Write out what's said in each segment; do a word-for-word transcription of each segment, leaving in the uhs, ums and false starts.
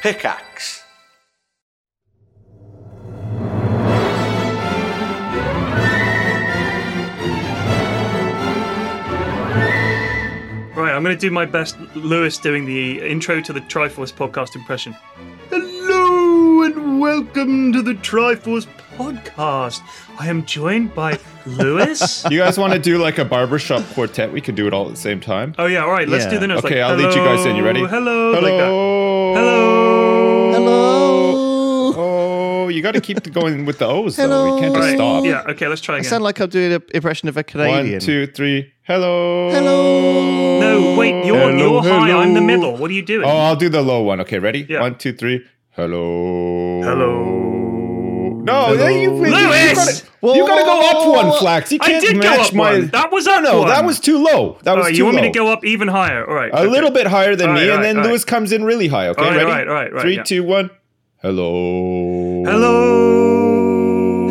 Pickaxe. Right, I'm going to do my best Lewis doing the intro to the Triforce podcast impression. Hello and welcome to the Triforce podcast. I am joined by Lewis. You guys want to do like a barbershop quartet? We could do it all at the same time. Oh yeah, all right, let's Yeah. do the notes. Okay, like, I'll lead you guys in. You ready? Hello, Hello. like that. Hello. Hello. Oh, you got to keep going with the O's though. Hello. We can't just Right, stop. yeah, okay, let's try I again. sound like I'm doing an impression of a Canadian. One, two, three. Hello. Hello. No, wait, you're, Hello, you're high, hello. I'm the middle. What are you doing? Oh, I'll do the low one. Okay, ready? Yeah. One, two, three. Hello. Hello. No, Hello. you, you, you Lewis! gotta, Whoa, you gotta go whoa, up whoa, one, whoa. Flax. You I can't did go match up my. one. That was no, up no, one. that was too low. That All was right, too you want low. me to go up even higher? All right. A okay. little bit higher than All me, right, and all then right, all Lewis comes in really high. Okay, All right, ready? all right, all right, all right, Three, yeah. two, one. Hello. Hello.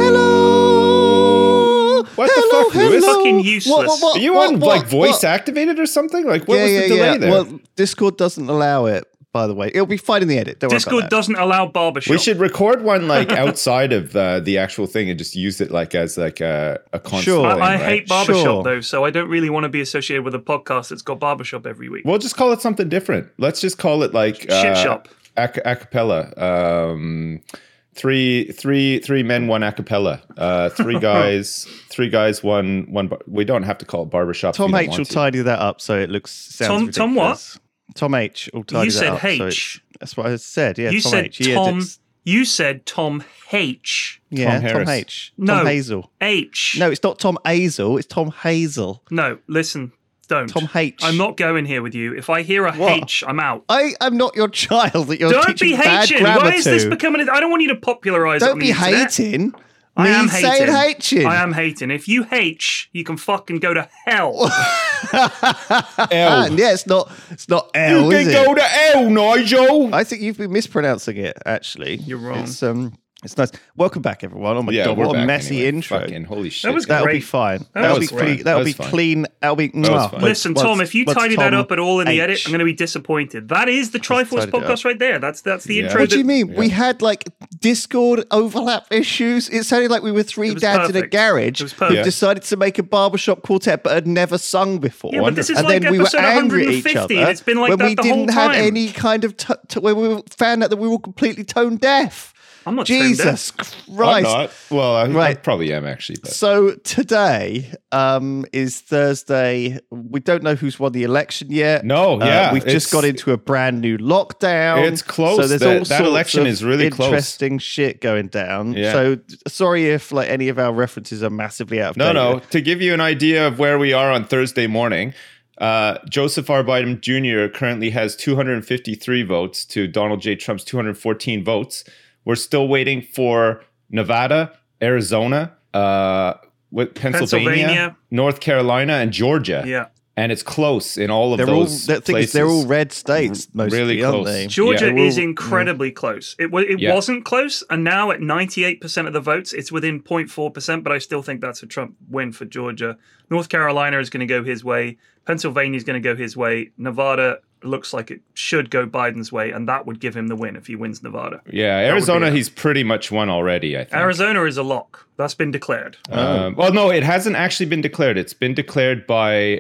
Hello. What the Hello, fuck, Lewis? hello. Fucking useless. What, what, what, Are you what, on what, like voice what? activated or something? Like what yeah, was yeah, the delay yeah. there? Well, Discord doesn't allow it, by the way. It'll be fine in the edit. Don't worry Discord about that. doesn't allow barbershop. we should record one like outside of uh, the actual thing and just use it like as like a, a constant Sure. thing, I right? hate barbershop Sure. though, so I don't really want to be associated with a podcast that's got barbershop every week. We'll just call it something different. Let's just call it like Shit uh, shop. A, a cappella. Um, three, three, three men, one a cappella. Uh, three guys, three guys, one, one. Bar- we don't have to call it barbershop. Tom if you H don't will want to. tidy that up so it looks sounds Tom- ridiculous. Tom what? Tom H will tidy You that said up. so H. it's- that's what I said. Yeah, you Tom said H. He Tom. edits- You said Tom H. Yeah, Tom, Harris. H. No. Tom Hazel. H. No, it's not Tom Hazel. It's Tom Hazel. No, listen, don't. Tom H. I'm not going here with you. If I hear a What? H, I'm out. I am not your child that you're Don't teaching be bad hating. grammar Why is to. this becoming? A, I don't want you to popularize it Don't on be the internet. hating. I Me am saying hating. hating. I am hating. If you H, you can fucking go to hell. L. Yeah, it's not. It's not You L, can is it? go to L, Nigel. I think you've been mispronouncing it. Actually, You're wrong. It's um, it's nice. Welcome back, everyone. Oh my yeah, god, we're what a back messy anyway. intro. Fucking holy shit. was That'll be great. fine. That That'll was be great. pretty. That'll That be was fine. clean. That'll be. was mwah. fine. Once- Listen, Tom, once- if you once tidy that Tom up at all in the edit, H. I'm going to be disappointed. That is the Triforce tidied it podcast up. right there. That's that's the Yeah. intro. What do you that- mean? We had like Discord overlap issues. It sounded like we were three It was dads in a perfect. garage It was who perfect. Yeah. decided to make a barbershop quartet but had never sung before. Yeah, but this is and like then we were episode angry at one each hundred fifty, other and it's been like when that we the didn't whole have time. any kind of t- t- when we found out that we were completely tone deaf. I'm not tone Jesus deaf. I'm Christ. not. Well, I, I Right. probably am actually. But. So today um, is Thursday. We don't know who's won the election yet. No, Uh, yeah, we've it's- just got into a brand new lockdown. It's close. So there's That- all that sorts election of is really close. interesting shit going down. Yeah. So d- sorry if like any of our references are massively out of No, date. no. To give you an idea of where we are on Thursday morning, uh, Joseph R. Biden Junior currently has two hundred fifty-three votes to Donald J. Trump's two hundred fourteen votes. We're still waiting for Nevada, Arizona, uh, with Pennsylvania, Pennsylvania. North Carolina, and Georgia. Yeah. And it's close in all of They're all. those The thing places. is, they're all red states, mostly, really aren't close. they? Georgia Yeah. is Well, incredibly close. It wa- it Yeah. wasn't close, and now at ninety-eight percent of the votes, it's within zero point four percent, but I still think that's a Trump win for Georgia. North Carolina is going to go his way. Pennsylvania is going to go his way. Nevada looks like it should go Biden's way, and that would give him the win if he wins Nevada. Yeah, would be Arizona, it. he's pretty much won already, I think. Arizona is a lock. That's been declared. Um, well, no, it hasn't actually been declared. It's been declared by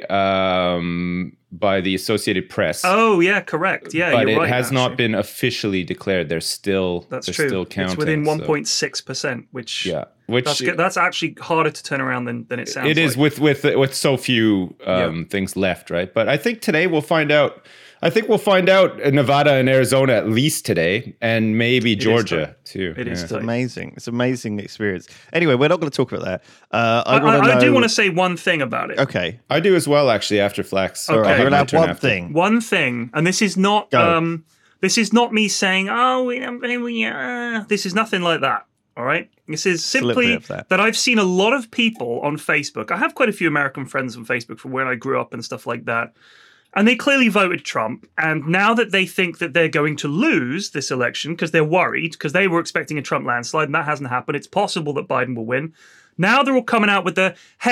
um, by the Associated Press. Oh, yeah, correct. Yeah, but you're it right, has not actually. been officially declared. They're still That's they're true. still counting. It's within so- one point six percent, which Yeah, which that's, good. that's actually harder to turn around than, than it sounds it is like. with with with so few um, things left, right? But I think today we'll find out. I think we'll find out in Nevada and Arizona at least today, and maybe Georgia too. It is Yeah. It's amazing. It's an amazing experience. Anyway, we're not going to talk about that. Uh, I, I, want to I, know. I do want to say one thing about it. Okay. I do as well, actually. After Flax, Okay. All right. Okay. We're My allowed turn one after. thing. One thing, and this is not Go. um, this is not me saying, oh, we don't, we, uh, this is nothing like that. All right, this is a little bit simply of that. that I've seen a lot of people on Facebook. I have quite a few American friends on Facebook from where I grew up and stuff like that. And they clearly voted Trump. And now that they think that they're going to lose this election because they're worried, because they were expecting a Trump landslide and that hasn't happened, it's possible that Biden will win. Now they're all coming out with the, hey,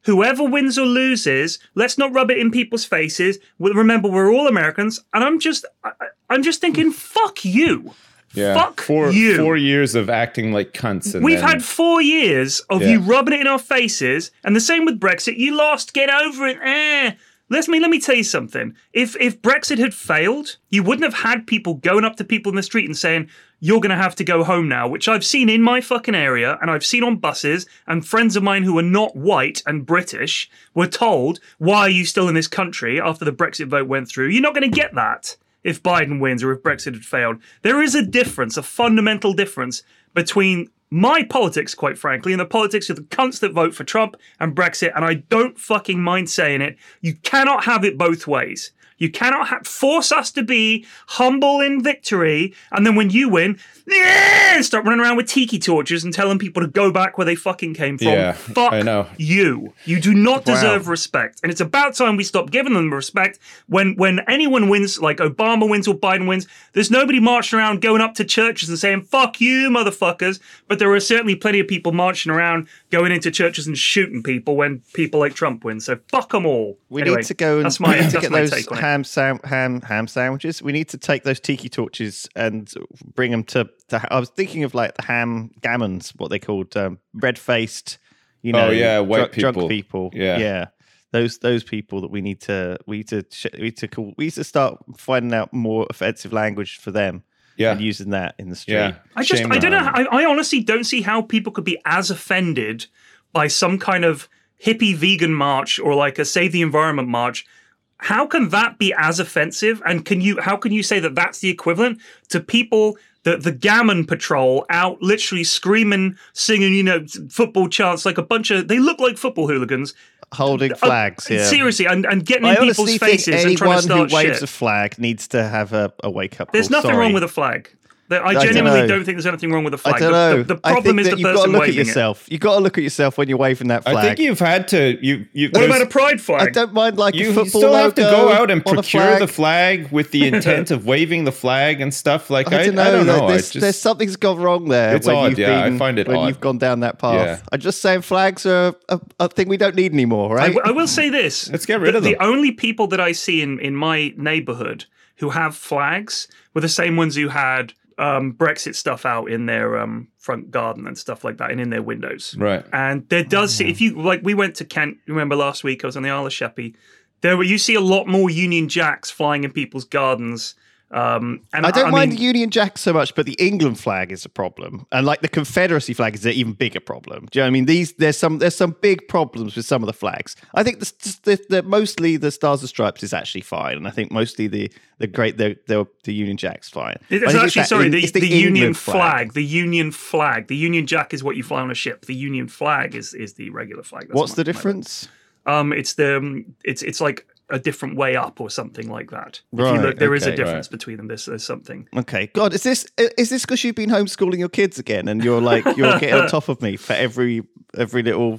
whoever wins or loses, let's not rub it in people's faces. We- Remember, we're all Americans, and I'm just, I, I'm just thinking, fuck you. Yeah. Fuck four, you. Four years of acting like cunts. And We've then, had four years of Yeah. you rubbing it in our faces, and the same with Brexit. You lost, get over it. Eh. Let me let me tell you something. If if Brexit had failed, you wouldn't have had people going up to people in the street and saying, "You're going to have to go home now," which I've seen in my fucking area, and I've seen on buses, and friends of mine who are not white and British were told, "Why are you still in this country?" after the Brexit vote went through. You're not going to get that if Biden wins or if Brexit had failed. There is a difference, a fundamental difference between my politics, quite frankly, and the politics of the cunts that vote for Trump and Brexit, and I don't fucking mind saying it. You cannot have it both ways. You cannot ha- force us to be humble in victory, and then when you win, yeah, start running around with tiki torches and telling people to go back where they fucking came from. Yeah, Fuck I know. you. You do not Wow. deserve respect. And it's about time we stop giving them respect. When when anyone wins, like Obama wins or Biden wins, there's nobody marching around going up to churches and saying, fuck you, motherfuckers. But there are certainly plenty of people marching around going into churches and shooting people when people like Trump win. So fuck them all. We Anyway, need to go and that's my, to that's get my those take on it. ham, sam- ham ham sandwiches. We need to take those tiki torches and bring them to. to I was thinking of like the ham gammons, what they called, um, red faced. You know, Oh, yeah, white drunk, drunk people. people. Yeah. yeah. Those those people that we need to we need to sh- we need to call we need to start finding out more offensive language for them Yeah. and using that in the street. Yeah. I just, Shame I don't know. on them. I, I honestly don't see how people could be as offended by some kind of hippie vegan march or like a Save the Environment march. How can that be as offensive? And can you, how can you say that that's the equivalent to people, the, the Gammon Patrol out literally screaming, singing, you know, football chants like a bunch of, they look like football hooligans. Holding flags. Uh, yeah. Seriously, and, and getting I in people's honestly think faces and trying anyone to start who waves shit. a flag needs to have a, a wake up. There's call. nothing Sorry. wrong with a flag. There- I don't genuinely know. don't think there's anything wrong with a flag. I don't The- know. The, the I problem think is that the you've got to person look at waving it. yourself. You've got to look at yourself when you're waving that flag. I think you've had to. You. you What about a pride flag? I don't mind like You a football still have to logo go out and on a procure flag. the flag with the intent of waving the flag and stuff. Like I, I don't know. I don't know. I There's, just, there's something's gone wrong there. It's when odd, you've yeah, I been, find it when odd. you've gone down that path. Yeah. I'm just saying flags are a, a thing we don't need anymore, I, right? w- I will say this. Let's get rid the, of them. The only people that I see in, in my neighborhood who have flags were the same ones who had um, Brexit stuff out in their um, front garden and stuff like that and in their windows. Right. And there does, if you, like we went to Kent, remember last week I was on the Isle of Sheppey, there were, you see a lot more Union Jacks flying in people's gardens. Um, and I don't I mind mean, the Union Jack so much, but the England flag is a problem, and like the Confederacy flag is an even bigger problem. Do you know what I mean? These there's some there's some big problems with some of the flags. I think the, the, the mostly the Stars and Stripes is actually fine, and I think mostly the the great the the, the Union Jack's fine. It's I think actually, that sorry, in- the, it's the, Union England flag. The Union flag. The Union Jack is what you fly on a ship. The Union flag is is the regular flag. That's What's my- the my- difference? Um, it's the um, it's it's like a different way up or something like that. If you Right, look, there is a okay, difference right. between them. There's, there's something. Okay, God, is this is this because you've been homeschooling your kids again, and you're like you're getting on top of me for every every little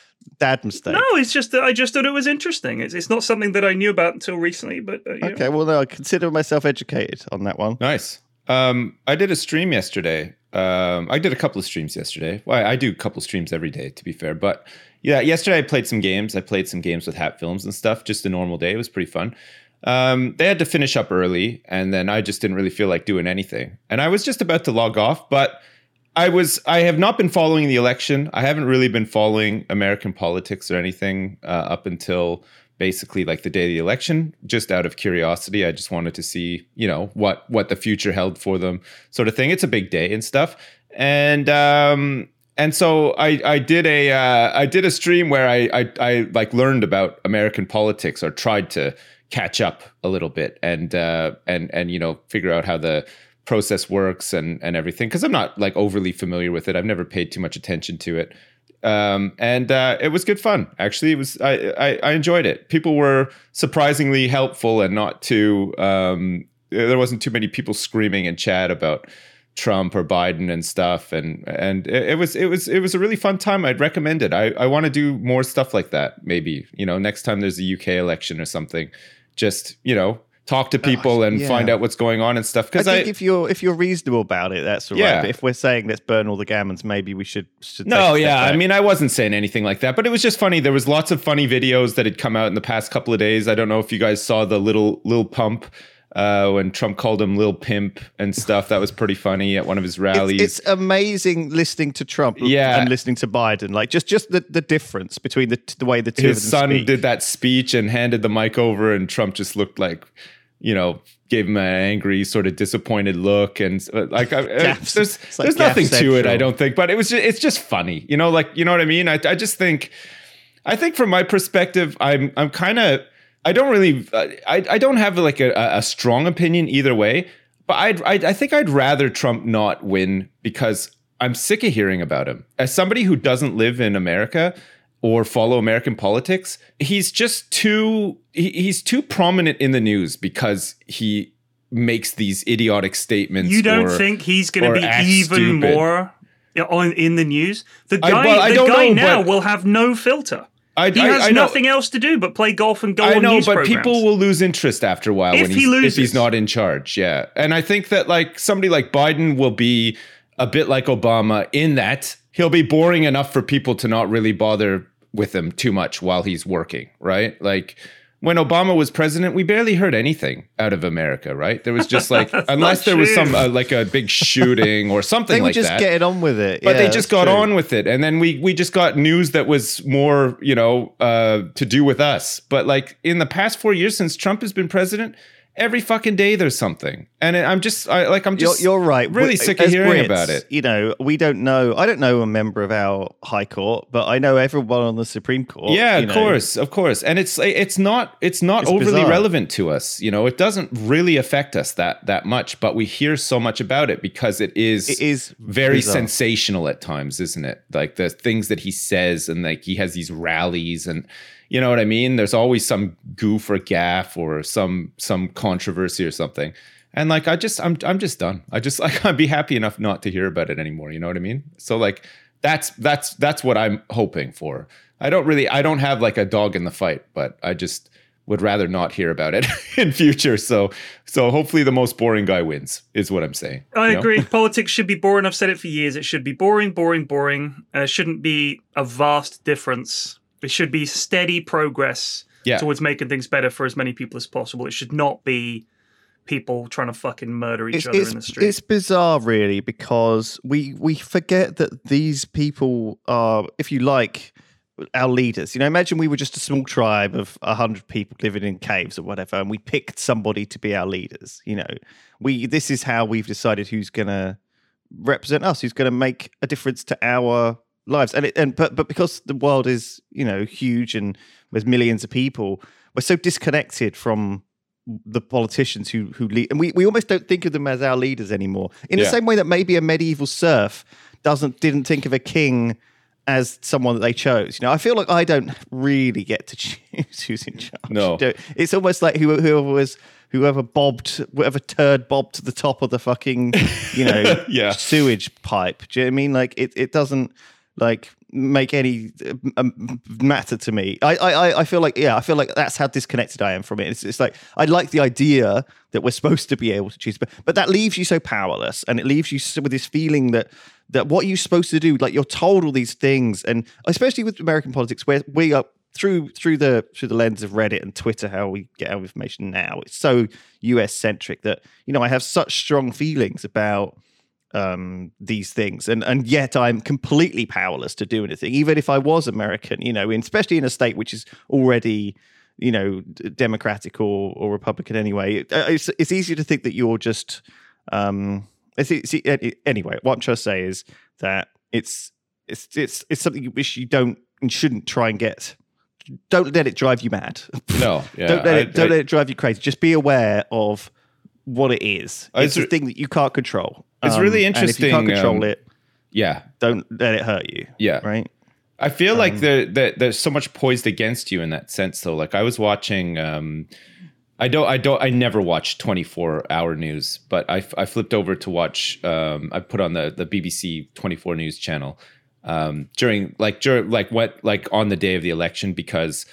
dad mistake? No, it's just that I just thought it was interesting. It's it's not something that I knew about until recently. But uh, you know. Okay, well, no, I consider myself educated on that one. Nice. Um, I did a stream yesterday. Um, I did a couple of streams yesterday. Well, I do a couple of streams every day, to be fair. But yeah, yesterday I played some games. I played some games with Hat Films and stuff. Just a normal day. It was pretty fun. Um, they had to finish up early, and then I just didn't really feel like doing anything. And I was just about to log off, but I was. I have not been following the election. I haven't really been following American politics or anything uh, up until basically like the day of the election, just out of curiosity. I just wanted to see, you know, what what the future held for them, sort of thing. It's a big day and stuff. And um and so I I did a uh, I did a stream where I, I I like learned about American politics, or tried to catch up a little bit and uh and and you know figure out how the process works and and everything, because I'm not like overly familiar with it. I've never paid too much attention to it. Um, and uh, it was good fun. Actually, it was. I, I I enjoyed it. People were surprisingly helpful and not too. Um, there wasn't too many people screaming in chat about Trump or Biden and stuff. And and it, it was it was it was a really fun time. I'd recommend it. I I want to do more stuff like that. Maybe, you know, next time there's a U K election or something, just, you know, talk to people and yeah. find out what's going on and stuff. I Because think I, if you're if you're reasonable about it, that's all Yeah. right. But if we're saying let's burn all the gammons, maybe we should. should no, take a step yeah, I back. mean, I wasn't saying anything like that, but it was just funny. There was lots of funny videos that had come out in the past couple of days. I don't know if you guys saw the little Lil Pump uh, when Trump called him Lil Pimp and stuff. That was pretty funny at one of his rallies. It's, it's amazing listening to Trump Yeah. and listening to Biden. Like just just the, the difference between the the way the two His of them son speak. did that speech and handed the mic over, and Trump just looked like, you know, gave him an angry, sort of disappointed look, and uh, like I, I, Gaffs. there's It's like there's nothing Gaff to it, Central. I don't think, but it was just, it's just funny, you know, like you know what I mean. I I just think, I think from my perspective, I'm I'm kind of I don't really I I don't have like a, a strong opinion either way, but I'd, I'd I think I'd rather Trump not win because I'm sick of hearing about him. As somebody who doesn't live in America or follow American politics, he's just too he, he's too prominent in the news because he makes these idiotic statements. You don't or, think he's going or to be act even stupid. more on in the news? The I- guy, well, I the don't guy know, now but- will have no filter. I, He I- has I know- nothing else to do but play golf and go I on know, news but programs. people will lose interest after a while If when he he's, if loses. he's not in charge. Yeah, and I think that like somebody like Biden will be a bit like Obama in that he'll be boring enough for people to not really bother with him too much while he's working. Right, like. When Obama was president, we barely heard anything out of America, right? There was just like, unless there was true. some uh, like a big shooting or something They were like just that. getting on with it. But Yeah, they just that's got true. on with it, and then we we just got news that was more, you know, uh, to do with us. But like in the past four years since Trump has been president, every fucking day there's something, and I'm just I, like I'm You're, just you're right. really We- sick of as hearing Brits, about it. You know, we don't know. I don't know a member of our High Court, but I know everyone on the Supreme Court. Yeah, you of know. course, of course, and it's it's not it's not It's overly bizarre. relevant to us. You know, it doesn't really affect us that that much, but we hear so much about it because it is It is very bizarre. sensational at times, isn't it? Like the things that he says, and like he has these rallies, and you know what I mean. There's always some goof or gaff or some some controversy or something. And like I just I'm I'm just done. I just like I'd be happy enough not to hear about it anymore. You know what I mean? So like that's that's that's what I'm hoping for. I don't really I don't have like a dog in the fight, but I just would rather not hear about it in future. So so hopefully the most boring guy wins is what I'm saying. I you know? agree. Politics should be boring. I've said it for years. It should be boring, boring, boring. Uh, shouldn't be a vast difference. It should be steady progress Yeah. towards making things better for as many people as possible. It should not be people trying to fucking murder each It's, other it's, in the street. it's bizarre, really, because we we forget that these people are, if you like, our leaders. You know, imagine we were just a small tribe of a hundred people living in caves or whatever, and we picked somebody to be our leaders. You know, we this is how we've decided who's going to represent us, who's going to make a difference to our lives. And it, and but but because the world is, you know, huge and there's millions of people, we're so disconnected from the politicians who who lead, and we, we almost don't think of them as our leaders anymore. In Yeah. the same way that maybe a medieval serf doesn't didn't think of a king as someone that they chose. You know, I feel like I don't really get to choose who's in charge. No. Do- it's almost like whoever, whoever was whoever bobbed, whatever turd bobbed to the top of the fucking, you know, Yeah. sewage pipe. Do you know what I mean? Like it, it doesn't like make any uh, um, matter to me. I, I, I feel like, yeah, I feel like that's how disconnected I am from it. It's, it's like I like the idea that we're supposed to be able to choose, but but that leaves you so powerless, and it leaves you so- with this feeling that that what you're supposed to do, like you're told all these things, and especially with American politics, where we are through through the through the lens of Reddit and Twitter, how we get our information now, it's so U S centric that, you know, I have such strong feelings about um these things, and and yet I'm completely powerless to do anything, even if I was American, you know, and especially in a state which is already, you know, d- democratic or or Republican anyway. It- it's it's easy to think that you're just um it's, it's, it- anyway, what I'm trying to say is that it's it's it's it's something you wish you don't and shouldn't try and get. Don't let it drive you mad. No, yeah, don't let I- it don't I- let it drive you crazy. Just be aware of what it is. Uh, It's it's a thing that you can't control. It's Um, really And if you can't interesting, control um, it, Yeah. don't let it hurt you. Yeah. Right. I feel Um, like there that there's so much poised against you in that sense though. Like I was watching um I don't I don't I never watch twenty-four hour news, but I, I flipped over to watch um I put on the the B B C twenty-four news channel um during like during like what like on the day of the election, because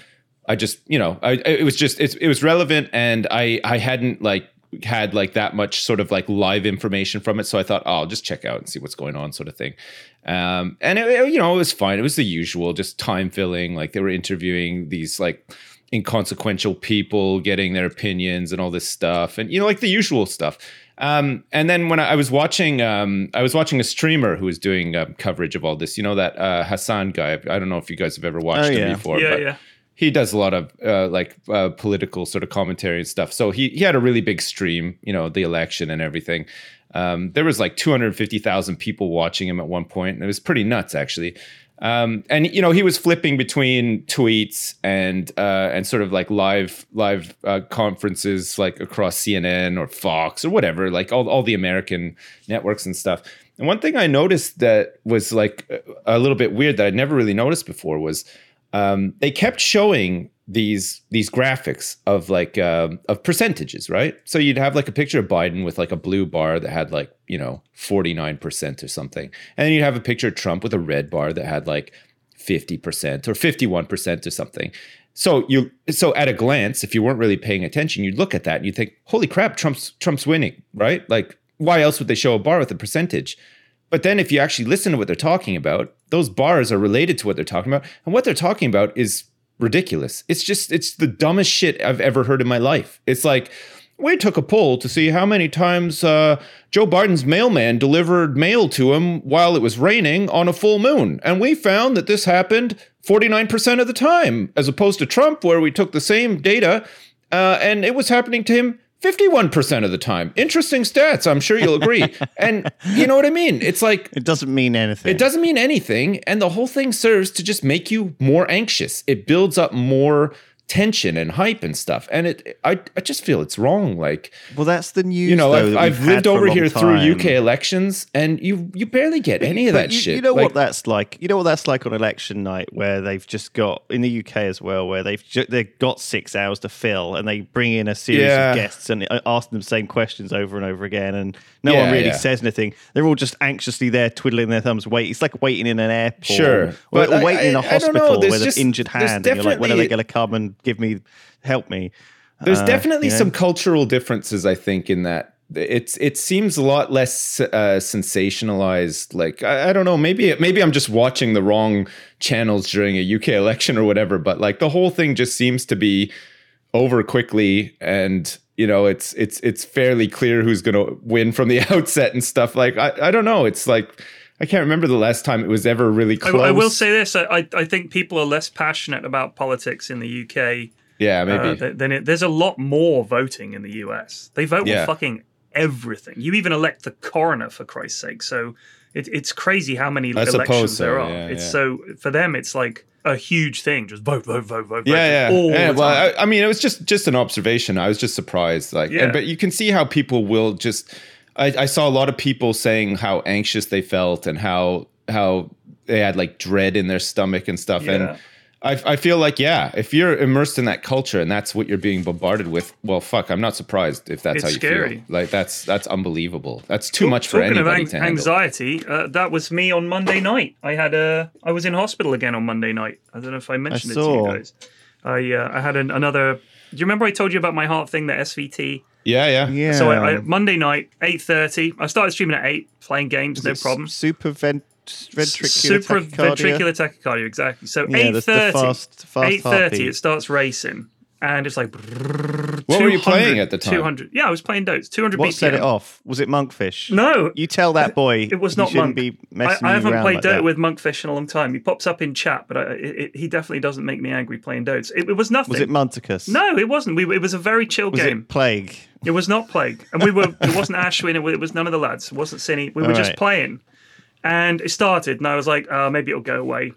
I just, you know, I, it was just, it, it was relevant, and I, I hadn't like had like that much sort of like live information from it. So I thought, oh, I'll just check out and see what's going on, sort of thing. Um, and it, it, you know, it was fine. It was the usual, just time filling. Like they were interviewing these like inconsequential people, getting their opinions and all this stuff, and you know, like the usual stuff. Um, and then when I, I was watching, um, I was watching a streamer who was doing um, coverage of all this. You know, that uh, Hassan guy. I don't know if you guys have ever watched oh, him yeah. before. Yeah, but yeah. He does a lot of uh, like uh, political sort of commentary and stuff. So he he had a really big stream, you know, the election and everything. Um, there was like two hundred fifty thousand people watching him at one point, and it was pretty nuts, actually. Um, and you know, he was flipping between tweets and uh, and sort of like live live uh, conferences, like across C N N or Fox or whatever, like all all the American networks and stuff. And one thing I noticed that was like a little bit weird that I'd never really noticed before was um, they kept showing these these graphics of like uh, of percentages, right? So you'd have like a picture of Biden with like a blue bar that had like, you know, forty-nine percent or something. And then you'd have a picture of Trump with a red bar that had like fifty percent or fifty-one percent or something. So you so at a glance, if you weren't really paying attention, you'd look at that and you'd think, holy crap, Trump's Trump's winning, right? Like, why else would they show a bar with a percentage? But then if you actually listen to what they're talking about, those bars are related to what they're talking about. And what they're talking about is ridiculous. It's just, it's the dumbest shit I've ever heard in my life. It's like, we took a poll to see how many times uh, Joe Biden's mailman delivered mail to him while it was raining on a full moon. And we found that this happened forty-nine percent of the time, as opposed to Trump, where we took the same data uh, and it was happening to him fifty-one percent of the time. Interesting stats, I'm sure you'll agree. And you know what I mean? It's like, it doesn't mean anything. It doesn't mean anything. And the whole thing serves to just make you more anxious. It builds up more tension and hype and stuff. And it, I, I just feel it's wrong. Like, well, that's the news. You know, though, I've, that I've we've lived had for a over long here through time. U K elections, and you you barely get any of But that you, shit. You know Like, what that's like. You know what that's like on election night, where they've just got in the U K as well, where they've ju- they've got six hours to fill, and they bring in a series Yeah. of guests and ask them the same questions over and over again, and no Yeah, one really yeah. says anything. They're all just anxiously there, twiddling their thumbs. Wait, it's like waiting in an airport, Sure. or, But or I- waiting in a I- I don't know. hospital There's with just- an injured there's hand, and you're like, when are they definitely- going to come and give me, help me? There's Uh, definitely you know? some cultural differences, I think, in that. It's it seems a lot less uh, sensationalized. Like I, I don't know, maybe maybe I'm just watching the wrong channels during a U K election or whatever. But like the whole thing just seems to be over quickly, and you know it's it's it's fairly clear who's going to win from the outset and stuff. Like I, I don't know. It's like I can't remember the last time it was ever really I, close. I will say this: I, I I think people are less passionate about politics in the U K. Yeah, maybe. Uh, th- than it, there's a lot more voting in the U S. They vote Yeah. on fucking everything. You even elect the coroner, for Christ's sake. So it, it's crazy how many I suppose elections so, there are. yeah, it's yeah. so for them, it's like a huge thing. Just vote, vote, vote, vote, vote. Yeah, yeah. All yeah the well, time. I, I mean, it was just just an observation. I was just surprised. Like, Yeah. and, but you can see how people will just. I, I saw a lot of people saying how anxious they felt and how how they had like dread in their stomach and stuff. Yeah. And I, I feel like, yeah, if you're immersed in that culture and that's what you're being bombarded with, well, fuck, I'm not surprised if that's It's how you scary. feel. Like, that's that's unbelievable. That's too Talk- much for talking anybody of to an- handle. anxiety, uh, that was me on Monday night. I had a, I was in hospital again on Monday night. I don't know if I mentioned it to saw. you guys. I uh, I had an, another. Do you remember I told you about my heart thing, the S V T? Yeah, yeah. Yeah. So I, I, Monday night, eight thirty. I started streaming at eight, playing games, Is no it problem. Super vent- ventricular Super tachycardia? ventricular tachycardia, exactly. So Yeah, eight the- the thirty, fast- fast eight thirty, heartbeat. it starts racing, and it's like. What were you playing at the time? two hundred. Yeah, I was playing Dotes. two hundred What B P M. set it off? Was it Monkfish? No, You tell that boy. it was he not shouldn't Monk. be I, messing I you haven't around played like Dota that. with Monkfish in a long time. He pops up in chat, but I, it, it, he definitely doesn't make me angry playing Dotes. It, it was nothing. Was it Munticus? No, it wasn't. We, it was a very chill Was game. it Plague? It was not Plague, and we were. It wasn't Ashwin. It was, it was none of the lads. It wasn't Cinny. We were All just right. playing, and it started, and I was like, oh, maybe it'll go away.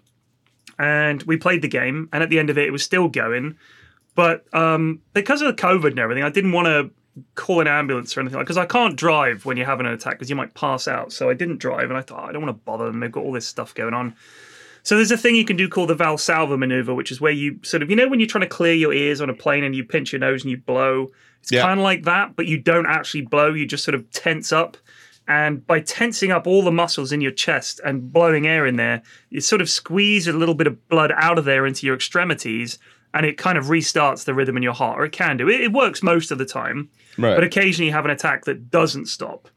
And we played the game, and at the end of it, it was still going. But um, because of the COVID and everything, I didn't want to call an ambulance or anything, because I can't drive when you're having an attack because you might pass out. So I didn't drive, and I thought, oh, I don't want to bother them. They've got all this stuff going on. So there's a thing you can do called the Valsalva maneuver, which is where you sort of, you know, when you're trying to clear your ears on a plane and you pinch your nose and you blow. It's Yeah. kind of like that, but you don't actually blow. You just sort of tense up. And by tensing up all the muscles in your chest and blowing air in there, you sort of squeeze a little bit of blood out of there into your extremities. and it kind of restarts the rhythm in your heart, or it can do. It, it works most of the time, Right. but occasionally you have an attack that doesn't stop.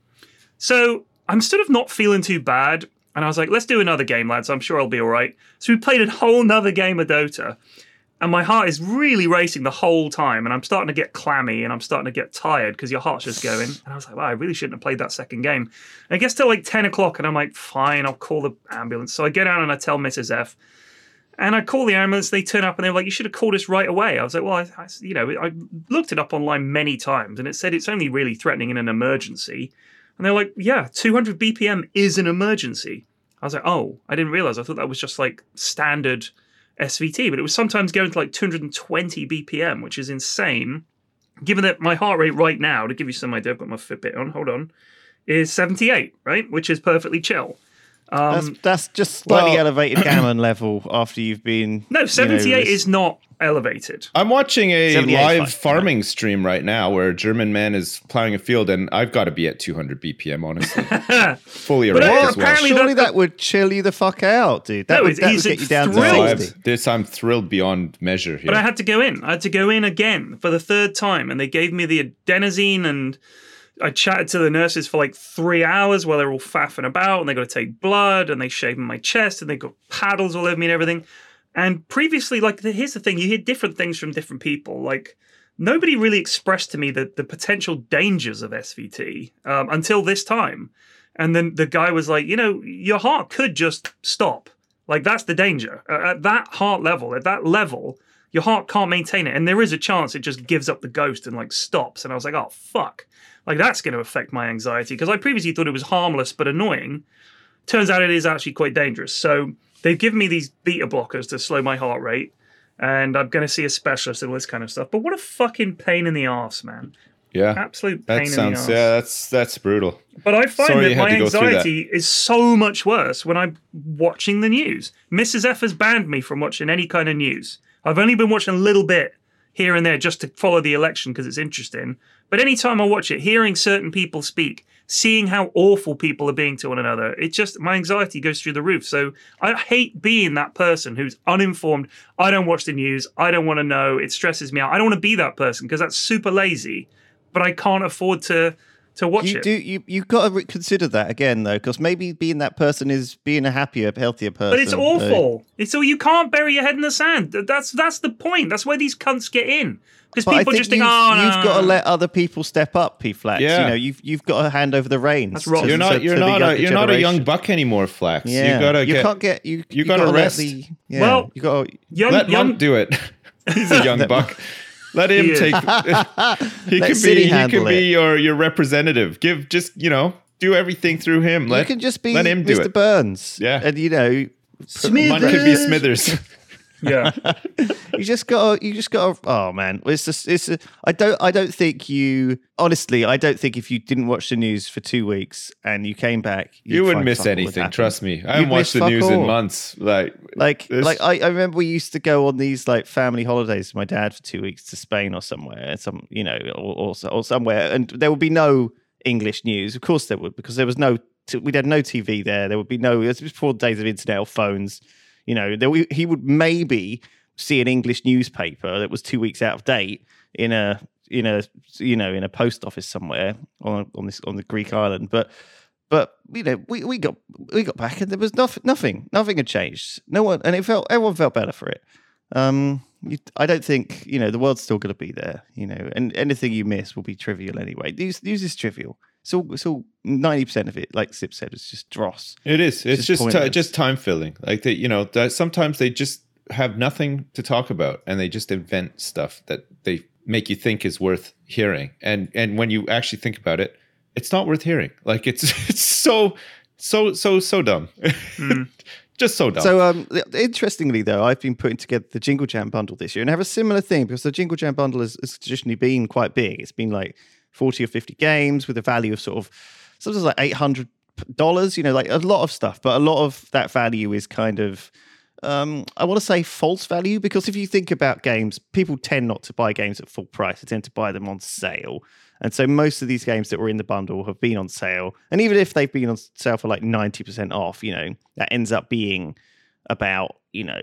So I'm sort of not feeling too bad, and I was like, let's do another game, lads. I'm sure I'll be all right. So we played a whole nother game of Dota, and my heart is really racing the whole time, and I'm starting to get clammy, and I'm starting to get tired because your heart's just going. And I was like, wow, I really shouldn't have played that second game. And it gets to like ten o'clock, and I'm like, fine, I'll call the ambulance. So I get out and I tell Missus F, and I call the ambulance. They turn up, and they're like, you should have called us right away. I was like, well, I, I, you know, I looked it up online many times, and it said it's only really threatening in an emergency. And they're like, yeah, two hundred B P M is an emergency. I was like, oh, I didn't realize. I thought that was just like standard S V T, but it was sometimes going to like two hundred twenty B P M, which is insane. Given that my heart rate right now, to give you some idea, I've got my Fitbit on, hold on, is seventy-eight, right? Which is perfectly chill. Um, That's, that's just slightly well- elevated gammon level after you've been. no, you know, seventy-eight this- is not elevated. I'm watching a seventy-eight is live fine. farming stream right now where a German man is plowing a field, and I've got to be at two hundred B P M, honestly. Fully But, erect uh, as well. apparently Surely that- that, would chill you the fuck out, dude. That No, would, it's- that he's would get you down No, to thrilled. sixty. I've, this I'm thrilled beyond measure here. But I had to go in. I had to go in again for the third time, and they gave me the adenosine, and I chatted to the nurses for like three hours while they were all faffing about, and they got to take blood, and they shaved my chest, and they got paddles all over me and everything. And previously, like, the, here's the thing: you hear different things from different people. Like, nobody really expressed to me the the potential dangers of S V T um, until this time. And then the guy was like, you know, your heart could just stop. Like, that's the danger. Uh, at that heart level, at that level, your heart can't maintain it. And there is a chance it just gives up the ghost and, like, stops. And I was like, oh, fuck. Like, that's going to affect my anxiety. Because I previously thought it was harmless but annoying. Turns out it is actually quite dangerous. So they've given me these beta blockers to slow my heart rate. And I'm going to see a specialist and all this kind of stuff. But what a fucking pain in the arse, man. yeah, Absolute pain that in sounds the arse. yeah, that's that's brutal. But I find Sorry that you had my to go through that. anxiety is so much worse when I'm watching the news. Missus F has banned me from watching any kind of news. I've only been watching a little bit here and there just to follow the election because it's interesting. But anytime I watch it, hearing certain people speak, seeing how awful people are being to one another, it just, my anxiety goes through the roof. So I hate being that person who's uninformed. I don't watch the news. I don't want to know. It stresses me out. I don't want to be that person because that's super lazy. But I can't afford to to watch You it. do you you've got to re- consider that again though, because maybe being that person is being a happier, healthier person. But it's Uh, awful. It's all, you can't bury your head in the sand. That's that's the point. That's why these cunts get in. Because but I people think just think, you've, oh, no, you've no, got to no." let other people step up, P Flax. Yeah. You know, you've you've got to hand over the reins. That's wrong. to- You're not to- you're to the not a younger you're not a young generation. buck anymore, Flax. Yeah, You gotta you get can't get you. you gotta let rest. The, yeah, Well, you got. young, let young, Monk do it. He's a young buck. Let him He is. take. he Let can City be. He handle can be it. your your representative. Give just you know do everything through him. Let you can just be let him do Mister it. Burns. Yeah. and you know, Monk could be Smithers. yeah. you just got. You just got. Oh man, it's just. It's. A, I don't. I don't think you. Honestly, I don't think if you didn't watch the news for two weeks and you came back, you'd You wouldn't find miss fuck all would anything. happen. Trust me. I You'd haven't watched miss the fuck news in all. months. Like Like, this- like I, I remember we used to go on these like family holidays with my dad for two weeks to Spain or somewhere, some you know, or or, or somewhere, and there would be no English news. Of course there would, because there was no, t- we had no T V there. There would be no. It was before the days of internet or phones. You know, there, we, he would maybe see an English newspaper that was two weeks out of date in a in a you know in a post office somewhere on on this on the Greek island, but. But you know, we, we got we got back and there was nothing, nothing, nothing had changed. No one, and it felt everyone felt better for it. Um, you, I don't think you know the world's still going to be there. You know, and anything you miss will be trivial anyway. News, news is trivial. It's all it's all ninety percent of it, like Sip said, it's just dross. It is. It's just just ti- pointless. just time filling. Like that, you know. That sometimes they just have nothing to talk about, and they just invent stuff that they make you think is worth hearing. And and when you actually think about it, it's not worth hearing. Like it's it's so so so so dumb. Mm. Just so dumb. So, um, th- interestingly, though, I've been putting together the Jingle Jam bundle this year, and I have a similar thing because the Jingle Jam bundle has, has traditionally been quite big. It's been like forty or fifty games with a value of sort of sometimes like eight hundred dollars. You know, like a lot of stuff, but a lot of that value is kind of. Um, I want to say false value because if you think about games, people tend not to buy games at full price. They tend to buy them on sale. And so most of these games that were in the bundle have been on sale. And even if they've been on sale for like ninety percent off, you know, that ends up being about, you know,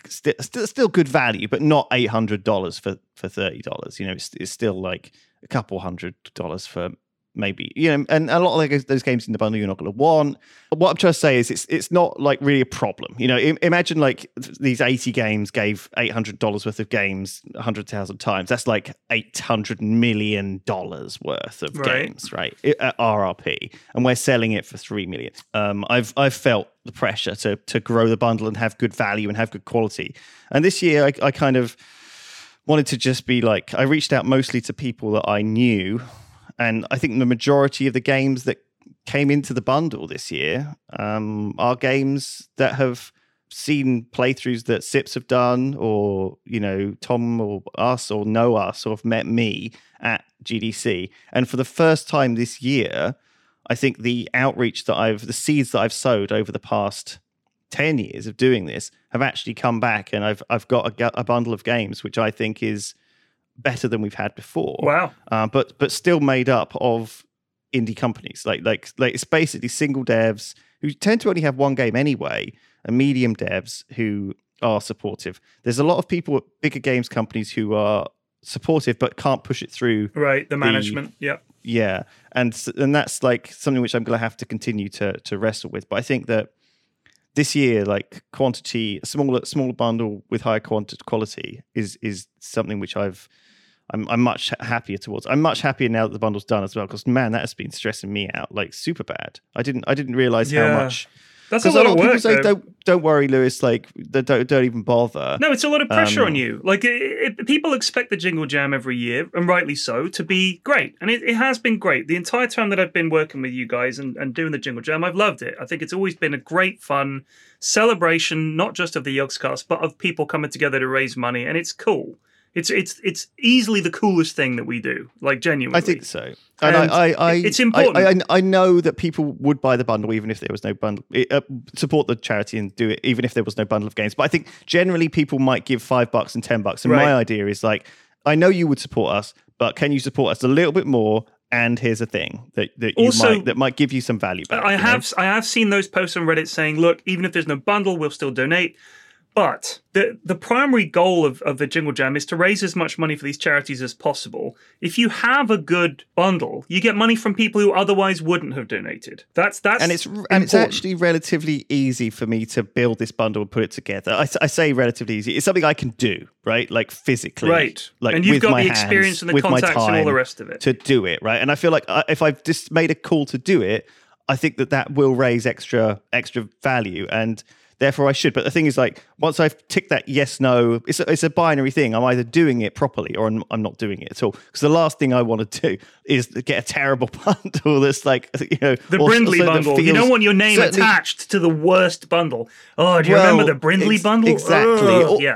st- st- still good value, but not eight hundred dollars for for thirty dollars. You know, it's, it's still like a couple hundred dollars for maybe, you know, and a lot of those, those games in the bundle you're not going to want. But what I'm trying to say is it's it's not like really a problem. You know, I, imagine like these eighty games gave eight hundred dollars worth of games one hundred thousand times. That's like eight hundred million dollars worth of Right. games, right? At R R P. And we're selling it for three million. Um, I've I've felt the pressure to to grow the bundle and have good value and have good quality. And this year I, I kind of wanted to just be like, I reached out mostly to people that I knew. And I think the majority of the games that came into the bundle this year um, are games that have seen playthroughs that Sips have done, or, you know, Tom or us or know us or have met me at G D C. And for the first time this year, I think the outreach that I've, the seeds that I've sowed over the past ten years of doing this have actually come back, and I've I've got a, a bundle of games which I think is better than we've had before. Wow. Uh, but but still made up of indie companies. Like like like it's basically single devs who tend to only have one game anyway, and medium devs who are supportive. There's a lot of people at bigger games companies who are supportive but can't push it through. Right, the management. The, yeah. Yeah. And and that's like something which I'm going to have to continue to to wrestle with. But I think that this year, like quantity, a smaller smaller bundle with higher quantity quality is is something which I've I'm I'm much happier towards. I'm much happier now that the bundle's done as well, because man, that has been stressing me out like super bad. I didn't I didn't realize Yeah. how much. That's a Because lot a lot of of people work. say, though. "Don't don't worry, Lewis. Like, they don't don't even bother." No, it's a lot of pressure Um, on you. Like, it, it, people expect the Jingle Jam every year, and rightly so, to be great. And it, it has been great. The entire time that I've been working with you guys and, and doing the Jingle Jam, I've loved it. I think it's always been a great, fun celebration, not just of the Yogscast, but of people coming together to raise money. And it's cool. It's it's it's easily the coolest thing that we do. Like, genuinely. I think so. And, And I, I, I, it's important. I, I, I know that people would buy the bundle even if there was no bundle. Uh, support the charity and do it even if there was no bundle of games. But I think generally people might give five bucks and ten bucks. And Right. my idea is like, I know you would support us, but can you support us a little bit more? And here's a thing that, that you Also- might that might give you some value back. I you know? have I have seen those posts on Reddit saying, look, even if there's no bundle, we'll still donate. But the the primary goal of, of the Jingle Jam is to raise as much money for these charities as possible. If you have a good bundle, you get money from people who otherwise wouldn't have donated. That's that's and it's important. and it's actually relatively easy for me to build this bundle and put it together. I, I say relatively easy. It's something I can do, right? Like physically, Right. Like And you've with got my the experience hands, and the with my contacts and all the time rest of it. to do it, right? And I feel like I, if I've just made a call to do it, I think that that will raise extra extra value, and therefore I should. But the thing is, like, once I've ticked that yes, no, it's a, it's a binary thing. I'm either doing it properly or I'm, I'm not doing it at all. Because the last thing I want to do is get a terrible bundle that's like, you know, The or- Brindley so that bundle. You feels don't want your name certainly- attached to the worst bundle. Oh, do you Well, remember the Brindley ex- bundle? exactly. Ugh, Or- yeah.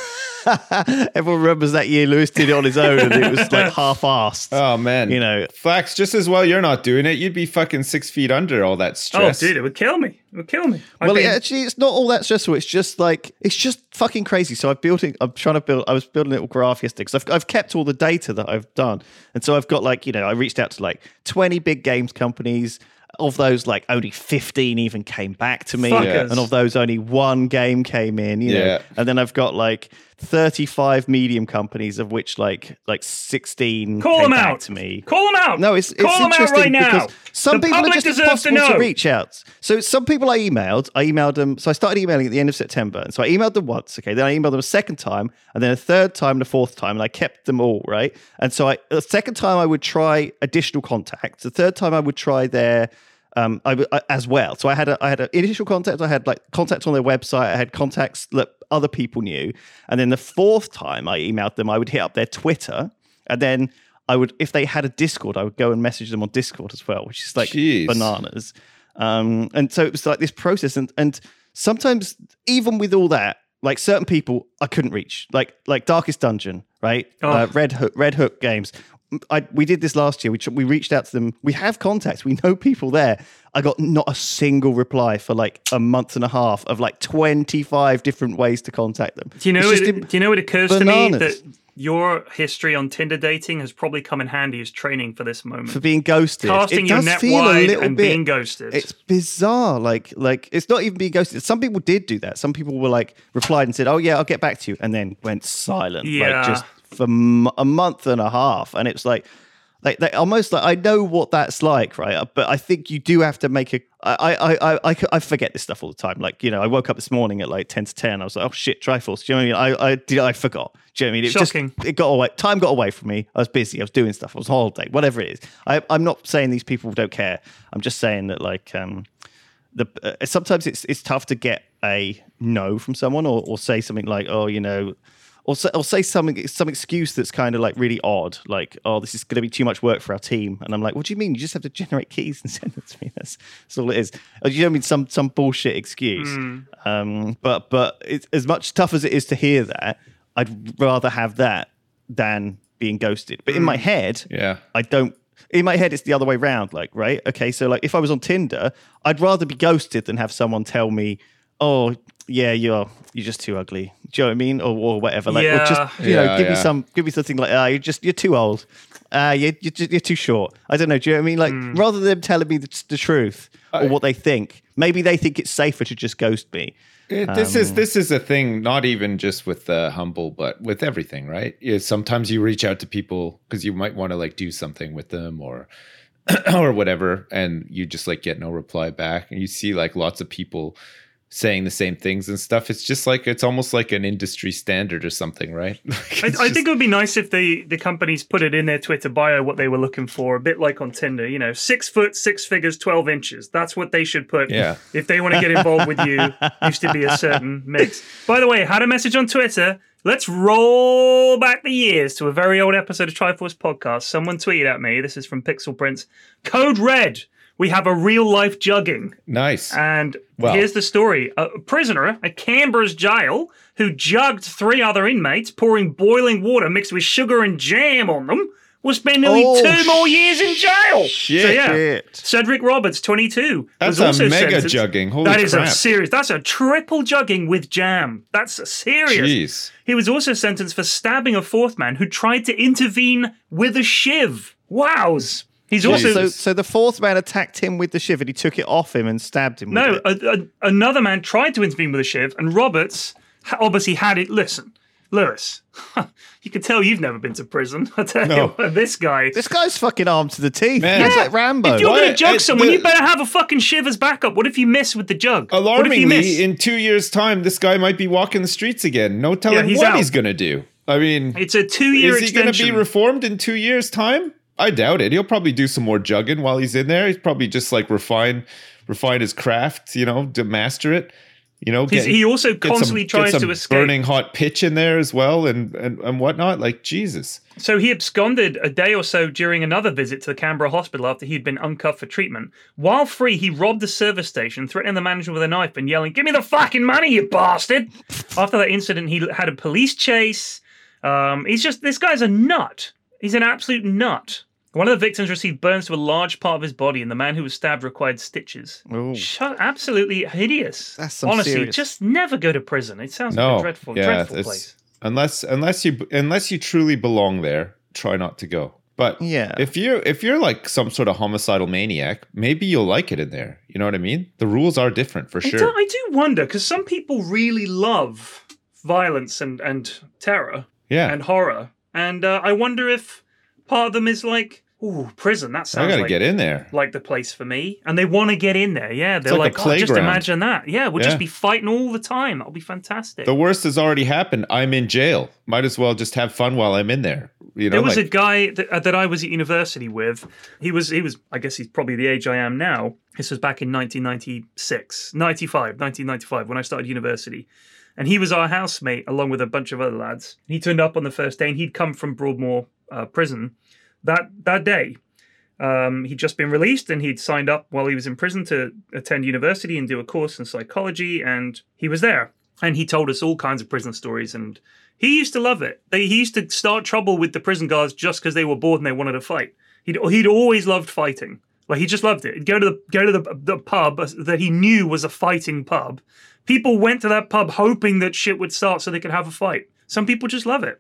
Everyone remembers that year Lewis did it on his own and it was like half-assed. Oh man, You know, Flax, just as well you're not doing it. You'd be fucking six feet under all that Oh, stress. dude, it would kill me. It would kill me. I'd well, be- it, actually, it's not all that stressful. It's just like it's just fucking crazy. So I've built it. I'm trying to build. I was building a little graph yesterday because I've I've kept all the data that I've done, and so I've got like you know I reached out to like twenty big games companies. Of those, like only fifteen even came back to me, Fuckers. and of those, only one game came in. You know, Yeah. and then I've got like thirty-five medium companies, of which like like sixteen Call came them back out to me. Call them out. No, it's, it's Call them out interesting right now. because some The people are public just deserves to impossible to, know. reach out. So some people I emailed, I emailed them. So I started emailing at the end of September. And so I emailed them once. Okay. Then I emailed them a second time and then a third time and a fourth time. And I kept them all, right? And so I, the second time I would try additional contacts. The third time I would try their, um, I, I, as well. So I had a, I had an initial contact. I had like contacts on their website. I had contacts that other people knew. And then the fourth time I emailed them, I would hit up their Twitter. And then I would, if they had a Discord, I would go and message them on Discord as well, which is like Jeez. bananas. Um, and so it was like this process. And, and sometimes even with all that, like certain people I couldn't reach, like, like Darkest Dungeon, right? Oh. Uh, Red Hook, Red Hook Games. I, we did this last year. We, we reached out to them. We have contacts. We know people there. I got not a single reply for like a month and a half of like twenty-five different ways to contact them. Do you know? It's It, just do you know? It occurs bananas. to me that your history on Tinder dating has probably come in handy as training for this moment. For being ghosted. Casting it your does net feel a wide little and bit, being ghosted. It's bizarre. Like, like it's not even being ghosted. Some people did do that. Some people were like, replied and said, oh, yeah, I'll get back to you. And then went silent. Yeah. Like, just for m- a month and a half. And it's like, Like, they almost like I know what that's like, right? But I think you do have to make a. I, I, I, I, I forget this stuff all the time. Like, you know, I woke up this morning at like ten to ten. I was like, oh shit, Triforce. Do you know what I mean? I, I did. I forgot. Do you know what I mean? It Shocking. Just, it got away. Time got away from me. I was busy. I was doing stuff. I was on holiday. Whatever it is. I, I'm not saying these people don't care. I'm just saying that like um, the uh, sometimes it's it's tough to get a no from someone or or say something like, oh, you know. Or say, or say something, some excuse that's kind of like really odd, like, oh, this is going to be too much work for our team. And I'm like, what do you mean? You just have to generate keys and send it to me. That's, that's all it is. Or, you know what I mean? Some some bullshit excuse. Mm. Um, but but it's, as much tough as it is to hear that, I'd rather have that than being ghosted. But mm. in my head, yeah, I don't. In my head, it's the other way around. Like, right? Okay, so like if I was on Tinder, I'd rather be ghosted than have someone tell me, oh, yeah, you're you're just too ugly. Do you know what I mean, or, or whatever? Like, yeah. or just you yeah, know, give yeah. me some, give me something like, ah, uh, you're just you're too old. Uh, you're, you're you're too short. I don't know. Do you know what I mean? Like, mm. rather than them telling me the, the truth I, or what they think, maybe they think it's safer to just ghost me. It, this um, is this is a thing, not even just with uh, Humble, but with everything, right? Yeah, sometimes you reach out to people because you might want to like do something with them or or whatever, and you just like get no reply back, and you see like lots of people saying the same things and stuff. It's just like, it's almost like an industry standard or something, right? I, I just... think it would be nice if the, the companies put it in their Twitter bio what they were looking for, a bit like on Tinder, you know, six foot, six figures, twelve inches. That's what they should put. Yeah. If they want to get involved with you, used to be a certain mix. By the way, had a message on Twitter. Let's roll back the years to a very old episode of Triforce Podcast. Someone tweeted at me. This is from Pixel Prince. Code Red. We have a real-life jugging. Nice. And well. here's the story. A prisoner at Canberra's jail who jugged three other inmates, pouring boiling water mixed with sugar and jam on them, will spend nearly oh, two more years in jail. Shit. So, yeah, Cedric Roberts, twenty-two, that's was also a mega sentenced. jugging. Holy That is crap. a serious. That's a triple jugging with jam. That's serious. Jeez. He was also sentenced for stabbing a fourth man who tried to intervene with a shiv. Wows. He's Jeez. also so, so the fourth man attacked him with the shiv and he took it off him and stabbed him with no. it. A, a, another man tried to intervene with a shiv, and Roberts obviously had it. Listen, Lewis, you can tell you've never been to prison. I tell No. you what, this guy. This guy's fucking armed to the teeth. Man. He's Yeah. like Rambo. If you're What? going to jug It- someone, the- you better have a fucking shiv as backup. What if you miss with the jug? What if you Alarmingly, miss? in two years' time, this guy might be walking the streets again. No telling Yeah, he's what out. he's going to do. I mean, It's a two-year is he going to extension. be reformed in two years' time? I doubt it. He'll probably do some more jugging while he's in there. He's probably just like refine, refine his craft, you know, to master it. You know, He's- get, he also get constantly some, tries get some to escape. burning hot pitch in there as well, and, and and whatnot. Like Jesus. So he absconded a day or so during another visit to the Canberra hospital after he'd been uncuffed for treatment. While free, he robbed a service station, threatening the manager with a knife and yelling, "Give me the fucking money, you bastard!" After that incident, he had a police chase. Um, he's just, this guy's a nut. He's an absolute nut. One of the victims received burns to a large part of his body, and the man who was stabbed required stitches. Ooh. Shut, absolutely hideous. That's some Honestly, serious- just never go to prison. It sounds No, like a dreadful, yeah, dreadful it's, place. unless unless you unless you truly belong there, try not to go. But Yeah. if you're if you're like some sort of homicidal maniac, maybe you'll like it in there. You know what I mean? The rules are different for I sure. do, I do wonder, because some people really love violence and, and terror Yeah, and horror. And uh, I wonder if part of them is like, ooh, prison, that I sounds gotta like, get in there. like the place for me. And they want to get in there. Yeah, they're like like, a oh, just playground. imagine that. Yeah, we'll Yeah. just be fighting all the time. That'll be fantastic. The worst has already happened. I'm in jail. Might as well just have fun while I'm in there. You know, There was like, a guy that, uh, that I was at university with. He was, he was, I guess he's probably the age I am now. This was back in nineteen ninety-six, ninety-five, nineteen ninety-five, when I started university. And he was our housemate along with a bunch of other lads. He turned up on the first day, and he'd come from Broadmoor uh, prison that that day. Um, he'd just been released, and he'd signed up while he was in prison to attend university and do a course in psychology, and he was there. And he told us all kinds of prison stories, and he used to love it. They, he used to start trouble with the prison guards just because they were bored and they wanted to fight. He'd he'd always loved fighting. Like, he just loved it. He'd go to the go to the, the pub that he knew was a fighting pub. People went to that pub hoping that shit would start so they could have a fight. Some people just love it.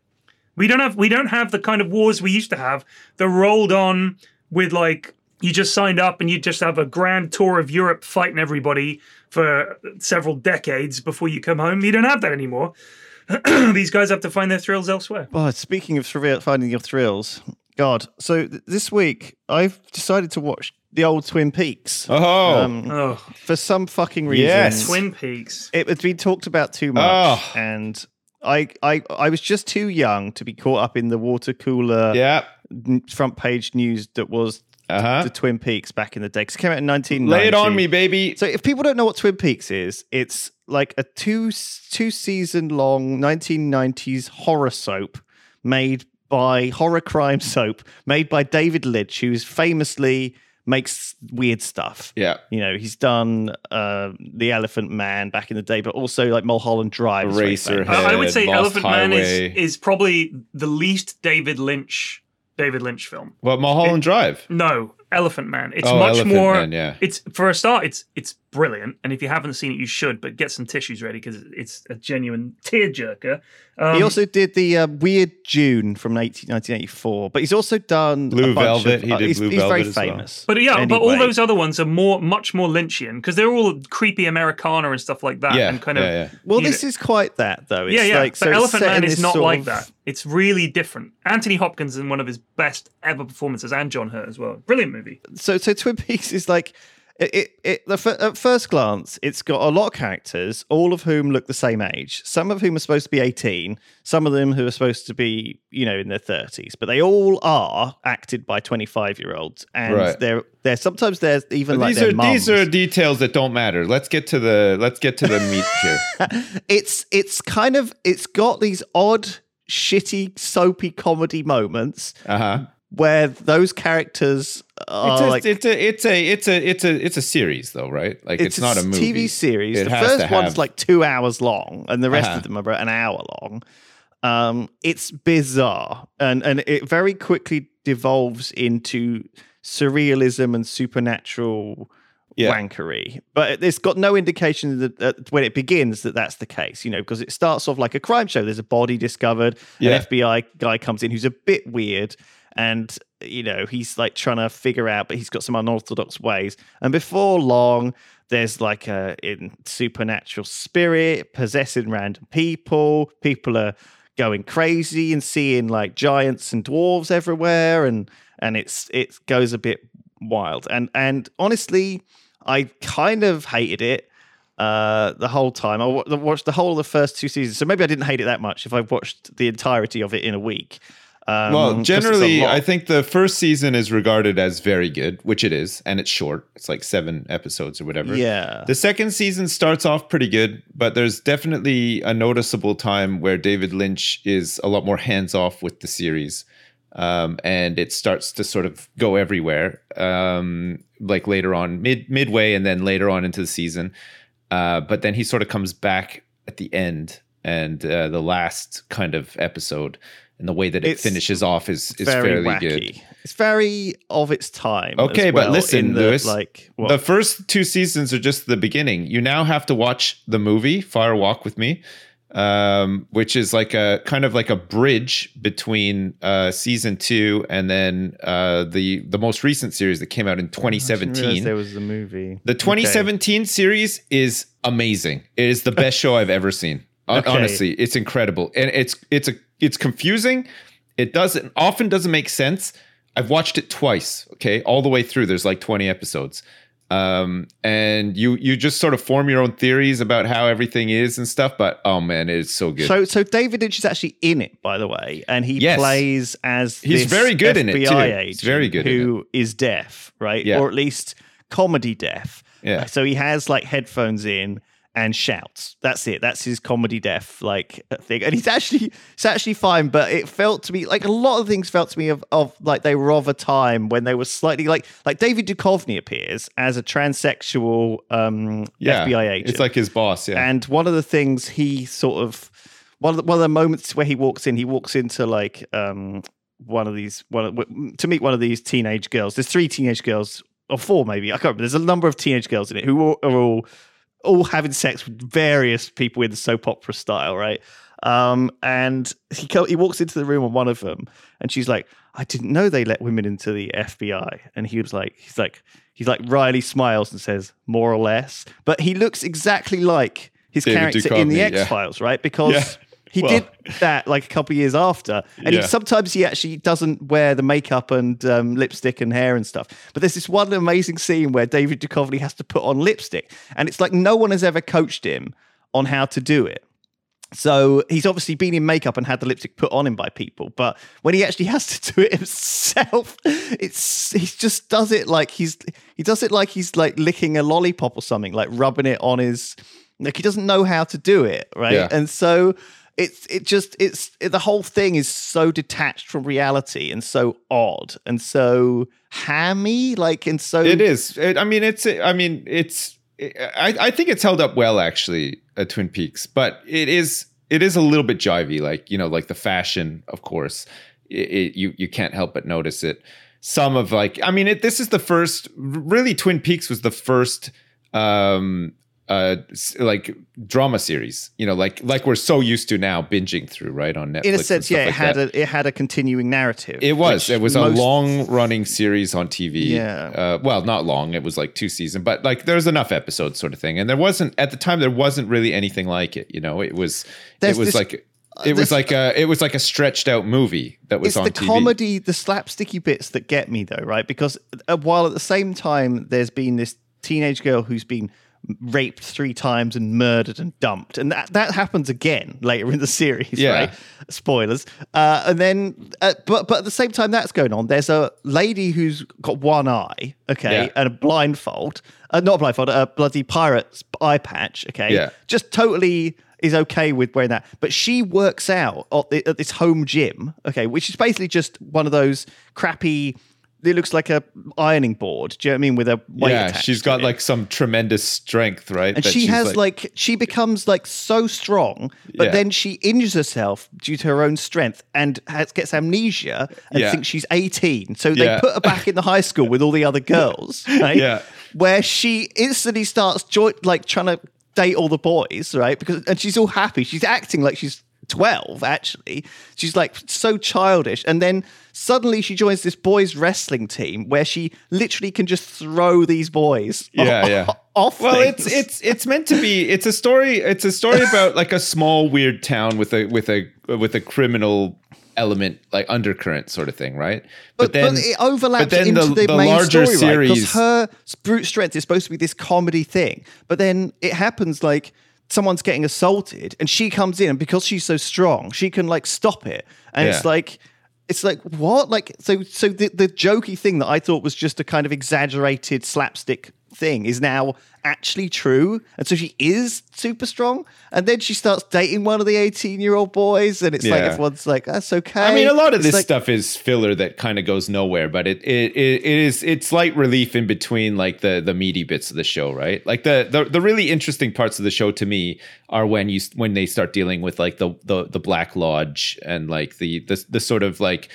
We don't have we don't have the kind of wars we used to have that rolled on with like you just signed up and you just have a grand tour of Europe fighting everybody for several decades before you come home. You don't have that anymore. These guys have to find their thrills elsewhere. Oh, speaking of thrill, finding your thrills, God. So th- this week I've decided to watch the old Twin Peaks. Oh, Um, Oh, for some fucking reason. Yes. Twin Peaks. It has been talked about too much, Oh. and I, I, I was just too young to be caught up in the water cooler yeah. n- front page news that was Uh huh. the Twin Peaks back in the day. 'Cause it came out in nineteen ninety. Lay it on me, baby. So if people don't know what Twin Peaks is, it's like a two two season long nineteen nineties horror soap made by horror crime soap made by David Lynch, who's famously makes weird stuff. Yeah. You know, he's done uh, The Elephant Man back in the day, but also like Mulholland Drive. is very Eraserhead. famous. I I would say Lost Elephant Man Highway. is, is probably the least David Lynch David Lynch film. What, Mulholland Drive? No, Elephant Man. It's Oh, much Elephant more. Man, yeah. It's for a start. It's it's brilliant, and if you haven't seen it, you should. But get some tissues ready because it's a genuine tearjerker. Um, He also did the uh, Weird June from nineteen eighty-four, but he's also done Blue a bunch Velvet. Of, He uh, did he's, Blue he's Velvet very as well. famous. But yeah, but all Anyway. those other ones are more, much more Lynchian because they're all creepy Americana and stuff like that. Yeah, and kind of. yeah, yeah. Well, you this know- is quite that though. It's yeah, yeah. Like, but so it's Elephant set Man in is this not sort like of- that. It's really different. Anthony Hopkins in one of his best ever performances, and John Hurt as well. Brilliant movie. So, so Twin Peaks is like it. it, it the, f- at first glance, it's got a lot of characters, all of whom look the same age. Some of whom are supposed to be eighteen. Some of them who are supposed to be, you know, in their thirties. But they all are acted by twenty-five-year-olds, and Right. they're they're sometimes there's even But like these their are mums. these are details that don't matter. Let's get to the let's get to the meat here. it's it's kind of it's got these odd, shitty, soapy comedy moments Uh huh. where those characters are It's a, like it's a it's a it's a it's a it's a series though, right? Like it's, not a movie. T V series. It the has first to one's have- like two hours long, and the rest Uh-huh. of them are about an hour long. Um, it's bizarre, and and it very quickly devolves into surrealism and supernatural Yeah. wankery. But it's got no indication that, that when it begins that that's the case. You know, because it starts off like a crime show. There's a body discovered. Yeah. An F B I guy comes in who's a bit weird, and you know he's like trying to figure out, but he's got some unorthodox ways. And before long, there's like a in supernatural spirit possessing random people. People are going crazy and seeing like giants and dwarves everywhere, and and it's it goes a bit wild. And and honestly, I kind of hated it uh, the whole time. I wa- watched the whole of the first two seasons, so maybe I didn't hate it that much if I watched the entirety of it in a week. Um, 'cause Well, it's a generally, lot. I think the first season is regarded as very good, which it is, and it's short. It's like seven episodes or whatever. Yeah. The second season starts off pretty good, but there's definitely a noticeable time where David Lynch is a lot more hands off with the series. Um, and it starts to sort of go everywhere, um, like later on, mid midway, and then later on into the season. Uh, but then he sort of comes back at the end, and uh, the last kind of episode, and the way that it It's finishes off is is very fairly wacky. good. It's very of its time. Okay, as but well, listen, in the, Lewis, like what? The first two seasons are just the beginning. You now have to watch the movie Fire Walk with Me, um, which is like a kind of like a bridge between uh, season two and then uh, the the most recent series that came out in twenty I didn't realize seventeen. there was a movie. The twenty seventeen series is amazing. It is the best show I've ever seen. Hon- Okay. Honestly, it's incredible, and it's it's a it's confusing. It doesn't often doesn't make sense. I've watched it twice. Okay, all the way through. There's like twenty episodes, um, and you you just sort of form your own theories about how everything is and stuff. But oh man, it's so good. So, so David Lynch is actually in it, by the way, and he Yes. plays as He's this very good in it, F B I too. agent He's very good in who is deaf, right? Yeah. Or at least comedy deaf. Yeah. So he has like headphones in and shouts. That's it. That's his comedy deaf like thing, and he's actually it's actually fine. But it felt to me like a lot of things felt to me of of like they were of a time when they were slightly like like David Duchovny appears as a transsexual um, yeah, F B I agent. it's like his boss. Yeah, And one of the things he sort of one of the, one of the moments where he walks in, he walks into like um, one of these one of, to meet one of these teenage girls. There's three teenage girls or four maybe. I can't remember. There's a number of teenage girls in it who are, are all all having sex with various people in the soap opera style, right? Um, and he co- he walks into the room on one of them, and she's like, "I didn't know they let women into the F B I." And he was like, "He's like, he's like." Riley smiles and says, "More or less," but he looks exactly like his David character Duchovny, in the yeah. X Files, right? Because Yeah. he Well. did that like a couple of years after, and Yeah. he sometimes he actually doesn't wear the makeup and um, lipstick and hair and stuff. But there's this one amazing scene where David Duchovny has to put on lipstick, and it's like no one has ever coached him on how to do it. So he's obviously been in makeup and had the lipstick put on him by people, but when he actually has to do it himself, it's he just does it like he's he does it like he's like licking a lollipop or something, like rubbing it on his like he doesn't know how to do it, right? Yeah. And so it's it just it's it, the whole thing is so detached from reality and so odd and so hammy, like and so It is. It, I mean, it's. I mean, it's. I, I think it's held up well, actually, at Twin Peaks. But it is. It is a little bit jivey, like you know, like the fashion. Of course, it, it, you you can't help but notice it. Some of like, I mean, it, this is the first. Really, Twin Peaks was the first. Um, uh, s- like drama series, you know, like like we're so used to now binging through, right, on Netflix. in a and sense, stuff yeah, it like had that. a it had a continuing narrative. It was. which It was a most- long-running series on T V. Yeah. Uh, well, not long. It was like two seasons, but like there's enough episodes, sort of thing. And there wasn't at the time. There wasn't really anything like it. You know, it was. There's it was this- like. It was this- like a. It was like a stretched out movie that was It's on the T V. comedy, the slapsticky bits that get me, though, right? Because uh, while at the same time, there's been this teenage girl who's been raped three times and murdered and dumped, and that that happens again later in the series, Yeah. right? Spoilers. Uh, and then, uh, but but at the same time that's going on, there's a lady who's got one eye, okay, Yeah. and a blindfold, uh, not a blindfold, a bloody pirate's eye patch, okay, Yeah. just totally is okay with wearing that, but she works out at, the, at this home gym, okay, which is basically just one of those crappy. It looks like a ironing board. Do you know what I mean? With a weight Yeah, attached she's to got it. like some tremendous strength, right? and that she she's has like, she becomes like so strong, but Yeah. then she injures herself due to her own strength and has, gets amnesia and Yeah. thinks she's eighteen. So they Yeah. put her back in the high school with all the other girls, right? Yeah. Where she instantly starts joy- like trying to date all the boys, right? Because and she's all happy. She's acting like she's twelve, actually. She's like so childish. And then suddenly she joins this boys wrestling team where she literally can just throw these boys Yeah, off, yeah. off Well, things. it's it's it's meant to be. It's a story. It's a story about like a small weird town with a with a with a criminal element, like undercurrent sort of thing, right? But, but it overlaps but then into the- the, the main larger story, right? Because series- her brute strength is supposed to be this comedy thing, but then it happens like someone's getting assaulted, and she comes in, and because she's so strong, she can like stop it, and it's Yeah. like. It's like what? Like so so the, the jokey thing that I thought was just a kind of exaggerated slapstick thing is now actually true. And so she is super strong. And then she starts dating one of the eighteen-year-old boys, and it's like Yeah. everyone's like, that's okay. I mean, a lot of It's this like- stuff is filler that kind of goes nowhere, but it, it it it is it's light relief in between like the the meaty bits of the show, right? Like the the, the really interesting parts of the show to me are when you when they start dealing with like the the, the Black Lodge and like the the the sort of like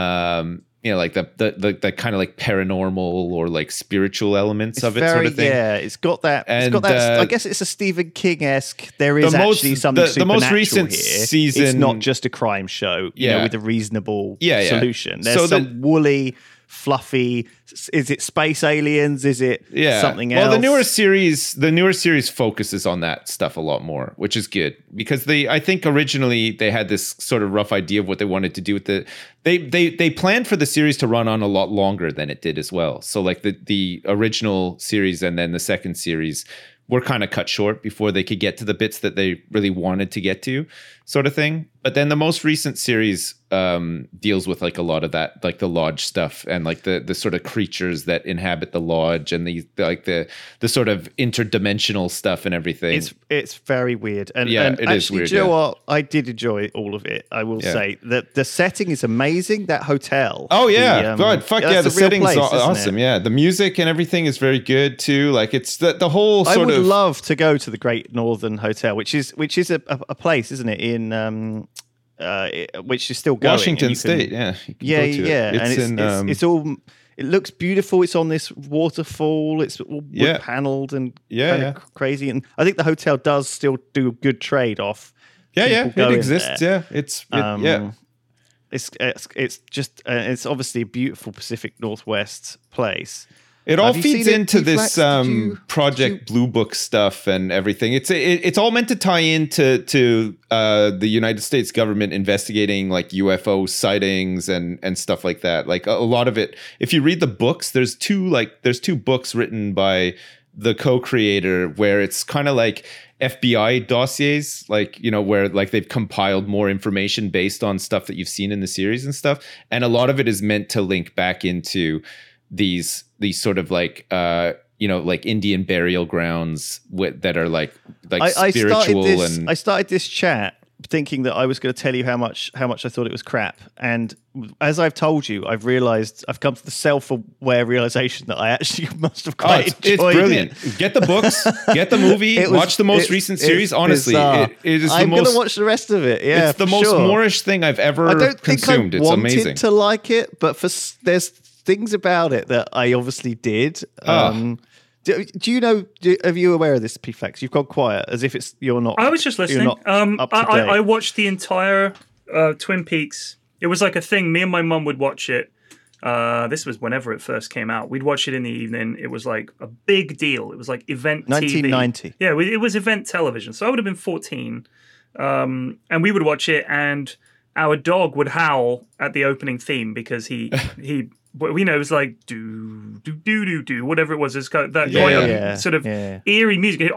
um you know like the the the, the kind of like paranormal or like spiritual elements It's of it very, sort of thing. Yeah, it's got that. it's And, got that. uh, I guess it's a Stephen King esque. There is the most- actually something the- the most supernatural recent here. It's season- not just a crime show, you know, Yeah. with a reasonable Yeah, yeah. solution. There's So the- some woolly, fluffy. Is it space aliens? Is it Yeah. something well, else? the newer series, the newer series focuses on that stuff a lot more, which is good because they, I think originally they had this sort of rough idea of what they wanted to do with the, they, they, they planned for the series to run on a lot longer than it did as well. So like the, the original series and then the second series were kind of cut short before they could get to the bits that they really wanted to get to, sort of thing. But then the most recent series um, deals with like a lot of that, like the lodge stuff and like the the sort of creatures that inhabit the lodge and the like the the sort of interdimensional stuff and everything. It's it's very weird, and, Yeah, and it is actually, weird, do you know yeah. what? I did enjoy all of it. I will Yeah. say that the setting is amazing. That hotel. Oh yeah, the, um, God, fuck yeah, that's the a real setting's place, aw- isn't awesome. it? Yeah, the music and everything is very good too. Like it's the the whole I sort would of love to go to the Great Northern Hotel, which is which is a, a, a place, isn't it? In um, uh, it- which is still going. and Washington you can- State. Yeah, you can Yeah, go to it. yeah, It's and it's, in, it's, um, it's all. It looks beautiful. It's on this waterfall. It's all wood Yeah. paneled and Yeah, kind yeah. of crazy. And I think the hotel does still do a good trade off Yeah, yeah, people go it in exists. there. Yeah, it's it, Um, yeah. It's it's it's just uh, it's obviously a beautiful Pacific Northwest place. It all Have you feeds seen it, into P-Flax? this Did um, you- Project did Blue Book stuff and everything. It's it, it's all meant to tie into to uh, the United States government investigating like U F O sightings and and stuff like that. Like a, a lot of it. If you read the books, there's two like there's two books written by the co-creator where it's kind of like F B I dossiers, like, you know, where like they've compiled more information based on stuff that you've seen in the series and stuff. And a lot of it is meant to link back into these these sort of like uh you know like Indian burial grounds with, that are like like I, I spiritual started this. and I started this chat thinking that I was going to tell you how much how much I thought it was crap, and as I've told you, I've realized I've come to the self-aware realization that I actually must have oh, quite it's, it's enjoyed brilliant. it. Get the books, get the movie, It was- watch the most it's- recent it's series. Honestly, bizarre. it, it is the I'm most gonna watch the rest of it. Yeah, it's the for most sure. Moorish thing I've ever I don't consumed. think I It's wanted amazing. to like it, but for s- there's things about it that I obviously did. Ah. Um, do, do you know? Do, are you aware of this, P-Flax? You've gone quiet, as if it's you're not. I was just you're listening. not Um, up I, to I, date. I watched the entire uh, Twin Peaks. It was like a thing. Me and my mum would watch it. Uh, this was whenever it first came out. We'd watch it in the evening. It was like a big deal. It was like event T V. nineteen ninety. Yeah, it was event television. So I would have been fourteen. Um, and we would watch it, and our dog would howl at the opening theme because he, he we know it was like do, do, do, do, do, whatever it was. It's kind of that Yeah, kind yeah, of yeah, sort of yeah. eerie music.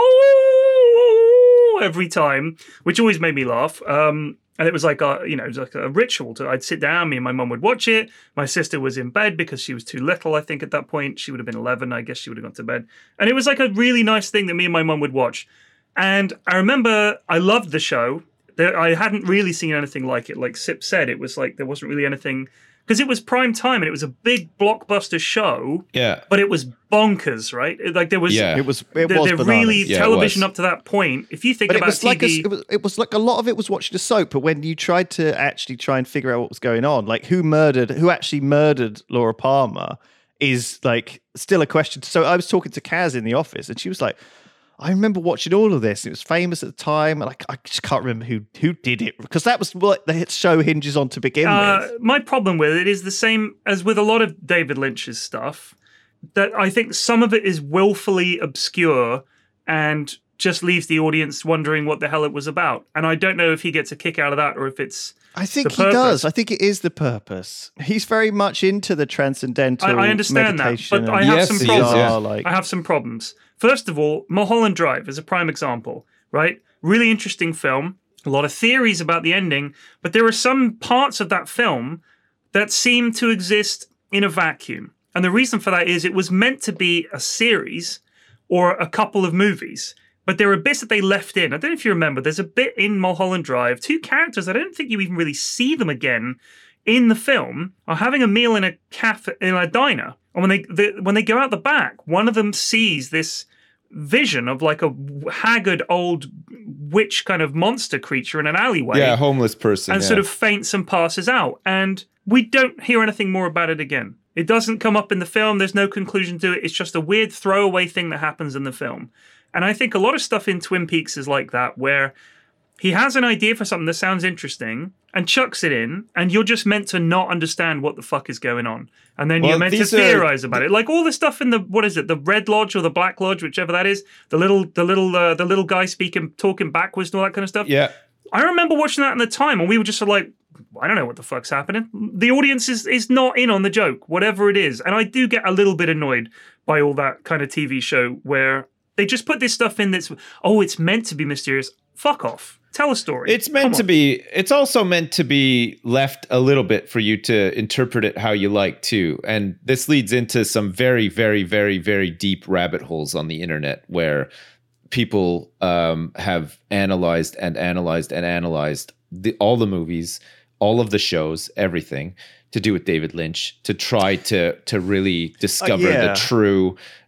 Oh, whoa, every time, which always made me laugh. Um, and it was like a, you know, it was like a ritual. To I'd sit down, me and my mum would watch it. My sister was in bed because she was too little, I think, at that point. She would have been eleven. I guess she would have gone to bed. And it was like a really nice thing that me and my mum would watch. And I remember I loved the show. There, I hadn't really seen anything like it. Like Sip said, it was like there wasn't really anything, because it was prime time and it was a big blockbuster show, Yeah. but it was bonkers, right? It- like there was, Yeah. It was. It there, was there bananas. really Yeah, it television was. up to that point. If you think But it about was T V, like a, it was it was like a lot of it was watching a soap. But when you tried to actually try and figure out what was going on, like who murdered, who actually murdered Laura Palmer, is like still a question. So I was talking to Kaz in the office, and she was like, I remember watching all of this. It was famous at the time, and like I just can't remember who who did it, because that was what the hit show hinges on to begin Uh, with. my problem with it is the same as with a lot of David Lynch's stuff, that I think some of it is willfully obscure and just leaves the audience wondering what the hell it was about. And I don't know if he gets a kick out of that or if it's... I think the he purpose. does. I think it is the purpose. He's very much into the transcendental. I, I understand that, meditation but I and have Yes, some he is, problems. yeah. Like, I have some problems. First of all, Mulholland Drive is a prime example, right? Really interesting film. A lot of theories about the ending, but there are some parts of that film that seem to exist in a vacuum. And the reason for that is it was meant to be a series or a couple of movies, but there are bits that they left in. I don't know if you remember, there's a bit in Mulholland Drive, two characters, I don't think you even really see them again in the film, are having a meal in a cafe, in a diner. And when they, they when they go out the back, one of them sees this vision of like a haggard old witch kind of monster creature in an alleyway. Yeah, homeless person. and yeah. sort of faints and passes out. And we don't hear anything more about it again. It doesn't come up in the film. There's no conclusion to it. It's just a weird throwaway thing that happens in the film. And I think a lot of stuff in Twin Peaks is like that, where he has an idea for something that sounds interesting and chucks it in, and you're just meant to not understand what the fuck is going on. And then Well, you're meant to these are- theorize about it. Like all the stuff in the, what is it, the Red Lodge or the Black Lodge, whichever that is, the little the little uh, the little guy speaking talking backwards and all that kind of stuff. yeah. I remember watching that in the time, and we were just sort of like, I don't know what the fuck's happening. The audience is, is not in on the joke, whatever it is. And I do get a little bit annoyed by all that kind of T V show where they just put this stuff in that's, oh, it's meant to be mysterious. Fuck off. Tell a story. It's meant Come to on. be, it's also meant to be left a little bit for you to interpret it how you like too. And this leads into some very, very, very, very deep rabbit holes on the internet where people um, have analyzed and analyzed and analyzed the, all the movies, all of the shows, everything to do with David Lynch, to try to to really discover yeah. the true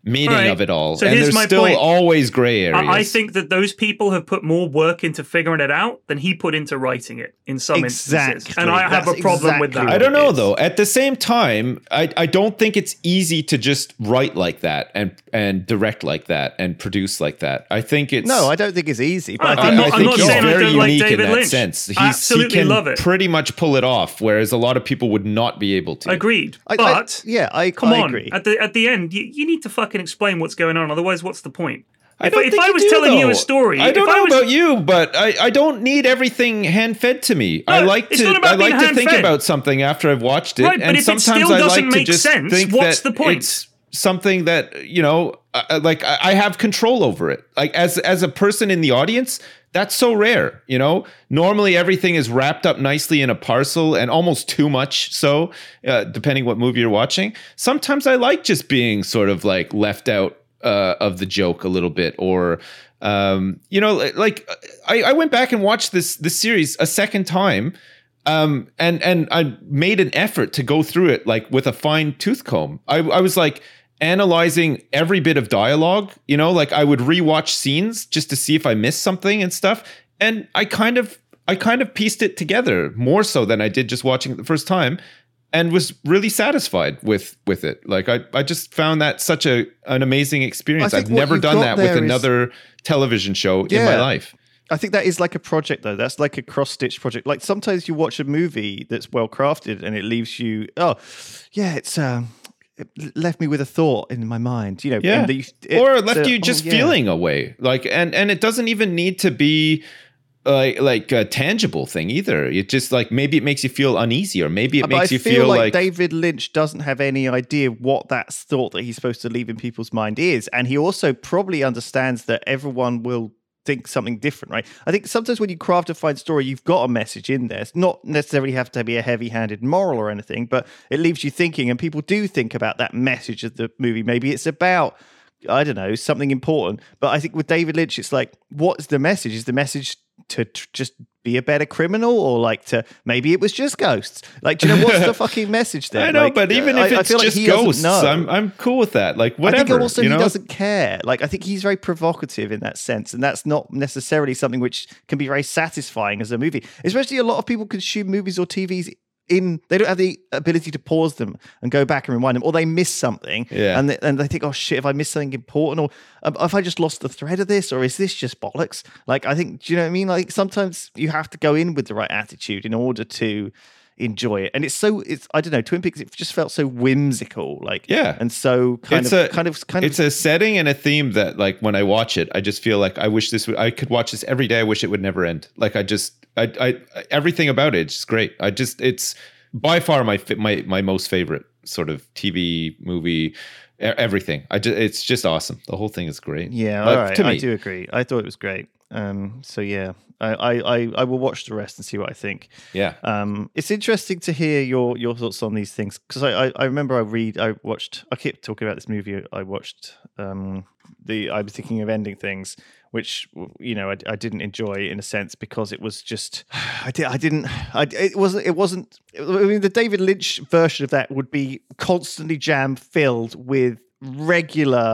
meaning All right. of it all. So and here's there's my still point. always gray areas. I I think that those people have put more work into figuring it out than he put into writing it in some Exactly. instances. And I have That's a problem with exactly that. I don't what it know is. though. At the same time, I, I don't think it's easy to just write like that and and direct like that and produce like that. I think it's No, I don't think it's easy. But I- I I'm think, not- I I'm think not he's saying I very don't like unique David in that Lynch. sense. He's, Absolutely he can love it. pretty much pull it off, whereas a lot of people would not be able to. Agreed. I- I- But yeah, I, come I on, agree. at the at the end, you, you need to fucking explain what's going on. Otherwise, what's the point? I If, don't if think I you was do, telling you though. a story, I don't if know I was, about you, but I, I don't need everything hand fed to me. I No, like it's to not about I like being to think hand-fed. about something after I've watched it, Right, but and if it sometimes still I doesn't like to make just sense, think what's that the point? it's something that you know, uh, like I I have control over it. Like as as a person in the audience, that's so rare. You know, normally everything is wrapped up nicely in a parcel, and almost too much so, uh, depending what movie you're watching. Sometimes I like just being sort of like left out uh, of the joke a little bit, or um, you know, like I, I went back and watched this this series a second time. Um, and and I made an effort to go through it like with a fine tooth comb. I, I was like analyzing every bit of dialogue, you know, like I would rewatch scenes just to see if I missed something and stuff. And I kind of I kind of pieced it together more so than I did just watching it the first time, and was really satisfied with with it. Like I, I just found that such a an amazing experience. I think I've what never you've done got that with there is- another television show in my Yeah. life. I think that is like a project, though. That's like a cross-stitch project. Like sometimes you watch a movie that's well crafted, and it leaves you, oh, yeah, it's um, it left me with a thought in my mind, you know. Yeah, and the- it- or it left the- you oh, just yeah. feeling a way, like, and and it doesn't even need to be like like a tangible thing either. It just like maybe it makes you feel uneasy, or maybe it But makes I you feel, feel like, like David Lynch doesn't have any idea what that thought that he's supposed to leave in people's mind is, and he also probably understands that everyone will think something different, right? I think sometimes when you craft a fine story, you've got a message in there. It's not necessarily have to be a heavy-handed moral or anything, but it leaves you thinking, and people do think about that message of the movie. Maybe it's about, I don't know, something important. But I think with David Lynch, it's like, what's the message? Is the message to tr- just be a better criminal, or like to maybe it was just ghosts? Like, do you know what's the fucking message there? I know, Like, but even I- if I it's feel like just he doesn't ghosts, know. I'm I'm cool with that. Like whatever. I think also you he know? doesn't care. Like I think he's very provocative in that sense, and that's not necessarily something which can be very satisfying as a movie. Especially a lot of people consume movies or T Vs in they don't have the ability to pause them and go back and rewind them, or they miss something, Yeah. and they, and they think, oh shit, if I missed something important, or um, if I just lost the thread of this, or is this just bollocks? Like I think, do you know what I mean? Like sometimes you have to go in with the right attitude in order to enjoy it, and it's so it's I don't know, Twin Peaks, it just felt so whimsical, like Yeah. and so kind It's of a- kind of kind It's of a setting and a theme that, like, when I watch it, I just feel like I wish this would. I could watch this every day. I wish it would never end. Like, I just, I, I, everything about it is great. I just, it's by far my fa- my my most favorite sort of T V movie. e- Everything. I just, it's just awesome. The whole thing is great. Yeah, Uh, all right. to I me. do agree. I thought it was great. Um, so yeah, I, I, I, I will watch the rest and see what I think. Yeah. Um, it's interesting to hear your your thoughts on these things, because I, I, I remember I read I watched I keep talking about this movie I watched um the I was thinking of ending things, which you know I, I didn't enjoy in a sense because it was just I did I didn't I it wasn't it wasn't I mean the David Lynch version of that would be constantly jam filled with regular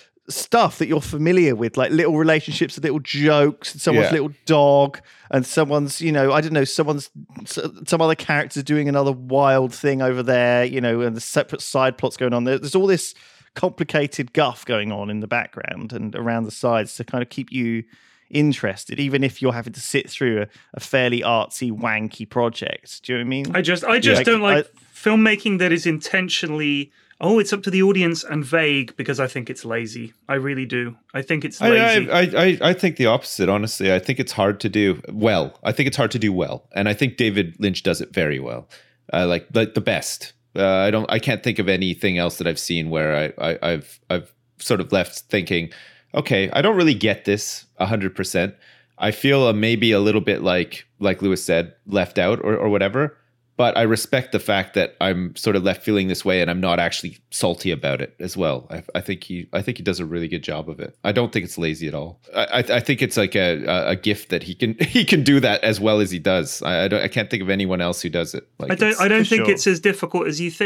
stuff that you're familiar with, like little relationships, little jokes, and someone's Yeah. little dog, and someone's, you know, I don't know, someone's some other characters doing another wild thing over there, you know, and the separate side plots going on. There, there's all this complicated guff going on in the background and around the sides to kind of keep you interested, even if you're having to sit through a, a fairly artsy, wanky project. Do you know what I mean? I just, I just Yeah. don't like I- filmmaking that is intentionally. Oh, it's up to the audience and vague, because I think it's lazy. I really do. I think it's I, lazy. I, I, I think the opposite, honestly. I think it's hard to do well. I think it's hard to do well. And I think David Lynch does it very well. Uh, like the, the best. Uh, I don't I can't think of anything else that I've seen where I, I, I've I've sort of left thinking, okay, I don't really get this one hundred percent. I feel uh, maybe a little bit like like Lewis said, left out or, or whatever. But I respect the fact that I'm sort of left feeling this way, and I'm not actually salty about it as well. I, I think he, I think he does a really good job of it. I don't think it's lazy at all. I, I, I think it's like a, a, a gift that he can, he can do that as well as he does. I, I don't, I can't think of anyone else who does it. Like I don't. it's- I don't for think sure. it's as difficult as you think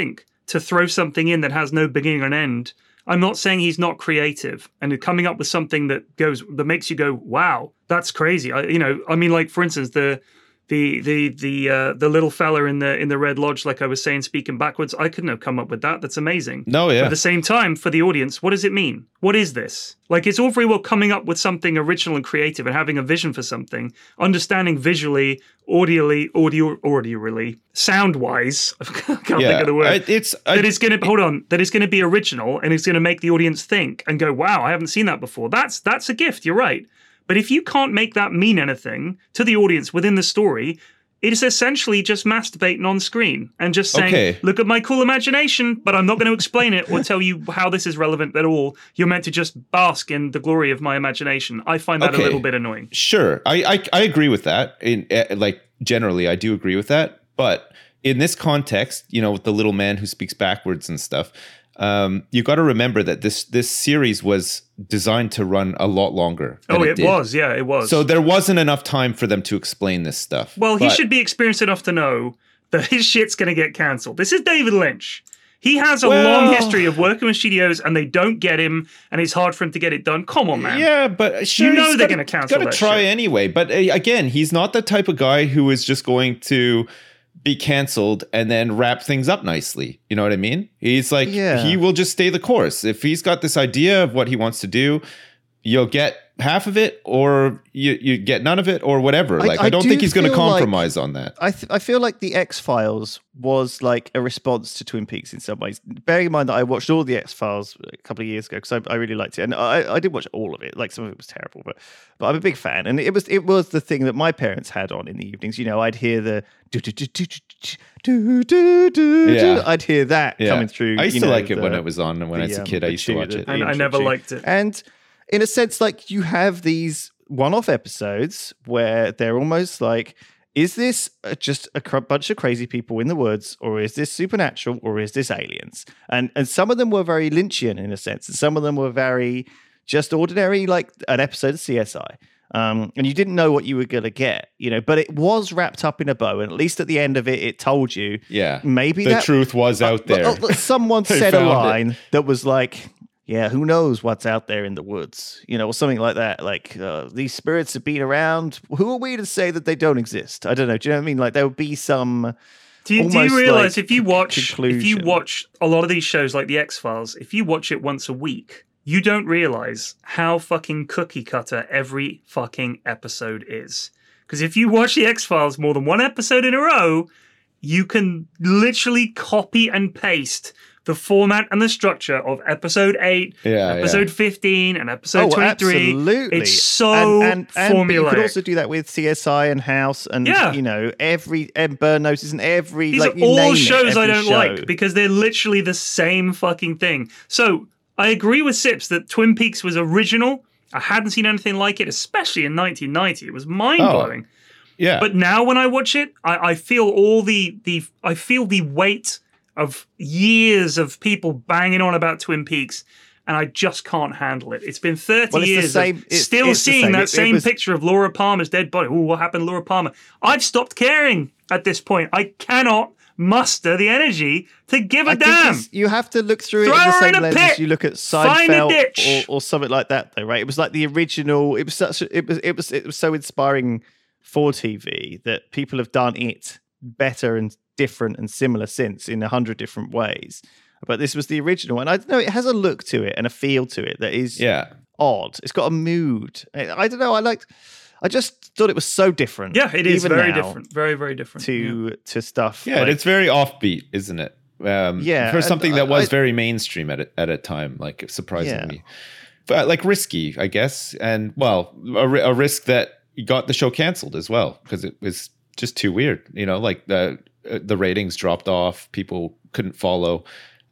to throw something in that has no beginning and end. I'm not saying he's not creative and coming up with something that goes that makes you go, wow, that's crazy. I, you know, I mean, like for instance, the the the the uh, the little fella in the in the Red Lodge, like I was saying, speaking backwards. I couldn't have come up with that. That's amazing. No, yeah. But at the same time, for the audience, what does it mean? What is this? Like, it's all very well coming up with something original and creative and having a vision for something, understanding visually, audially, audio, audially, sound wise. I can't Yeah, think of the word. I- it's I, that it's going to hold on. That it's going to be original and it's going to make the audience think and go, "Wow, I haven't seen that before." That's that's a gift. You're right. But if you can't make that mean anything to the audience within the story, it is essentially just masturbating on screen and just saying, Okay. look at my cool imagination, but I'm not going to explain it or tell you how this is relevant at all. You're meant to just bask in the glory of my imagination. I find that Okay. a little bit annoying. Sure, I, I I agree with that. In uh, like generally, I do agree with that. But in this context, you know, with the little man who speaks backwards and stuff, um, you got to remember that this this series was designed to run a lot longer. than Oh, it did. was. Yeah, it was. So there wasn't enough time for them to explain this stuff. Well, he But- should be experienced enough to know that his shit's going to get cancelled. This is David Lynch. He has a Well- long history of working with studios and they don't get him and it's hard for him to get it done. Come on, man. Yeah, but sure, You know he's they're gotta- gonna cancel Gotta that try shit. anyway. But uh, again, he's not the type of guy who is just going to be canceled and then wrap things up nicely. You know what I mean? He's like, Yeah. he will just stay the course. If he's got this idea of what he wants to do, you'll get half of it or you, you get none of it or whatever. I- Like, I, I don't do think he's going to feel like- compromise on that. I th- I feel like the X Files was like a response to Twin Peaks in some ways. Bearing in mind that I watched all the X Files a couple of years ago because I, I really liked it, and I, I did watch all of it. Like some of it was terrible, but but I'm a big fan, and it was it was the thing that my parents had on in the evenings. You know, I'd hear the do do do do do do do do. Yeah. I'd hear that Yeah. coming through. I used you to know, like it the- when it was on. And when I was the, a um, kid, I the used to tune, watch the- it. the And I intro never tune. liked it. And in a sense, like you have these one-off episodes where they're almost like, is this uh, just a cr- bunch of crazy people in the woods, or is this supernatural, or is this aliens? And and some of them were very Lynchian in a sense, and some of them were very just ordinary, like an episode of C S I. Um, and you didn't know what you were going to get, you know, but it was wrapped up in a bow, and at least at the end of it, it told you, Yeah. maybe The that truth was out there. uh, uh, someone They said a found it. line that was like, yeah, who knows what's out there in the woods, you know, or something like that. Like, uh, these spirits have been around. Who are we to say that they don't exist? I don't know. Do you know what I mean? Like, there would be some. Do you, do you almost realize like if you watch if you conclusion. watch a lot of these shows like the X Files, if you watch it once a week, you don't realize how fucking cookie cutter every fucking episode is. Because if you watch the X Files more than one episode in a row, you can literally copy and paste the format and the structure of episode eight, Yeah, episode yeah. fifteen, and episode twenty-three. Absolutely. It's so and, and, and but you formulaic. could also do that with C S I and House and, Yeah. you know, every and Burn Notice and every, These like, are you all name it, shows I every don't show. like because they're literally the same fucking thing. So I agree with Sips that Twin Peaks was original. I hadn't seen anything like it, especially in nineteen ninety. It was mind blowing. Yeah. But now when I watch it, I, I feel all the the I feel the weight of years of people banging on about Twin Peaks, and I just can't handle it. It's been thirty Well, it's the years same- of it's- still it's the seeing same. that It- it same was- picture of Laura Palmer's dead body. Ooh, what happened to Laura Palmer? I've stopped caring at this point. I cannot muster the energy to give a I think damn. it's- you have to look through Throw it in the her same in a lens pit. as you look at Find a Seinfeld ditch. or, or something like that, though, right? It was like the original. It was such. A, it was. It was. It was so inspiring for T V that people have done it better and different and similar since in a hundred different ways. But this was the original, and I don't know. It has a look to it and a feel to it that is yeah. odd. It's got a mood. I, I don't know. I liked. I just thought it was so different. Yeah, it is even very now, different. Very, very different. to to stuff. Yeah, like- it's very offbeat, isn't it? Um, Yeah, for and something I- that was I- very mainstream at a, at a time, like surprisingly, but like risky, I guess, and well, a, ri- a risk that got the show canceled as well because it was just too weird. You know, like the uh, the ratings dropped off, people couldn't follow.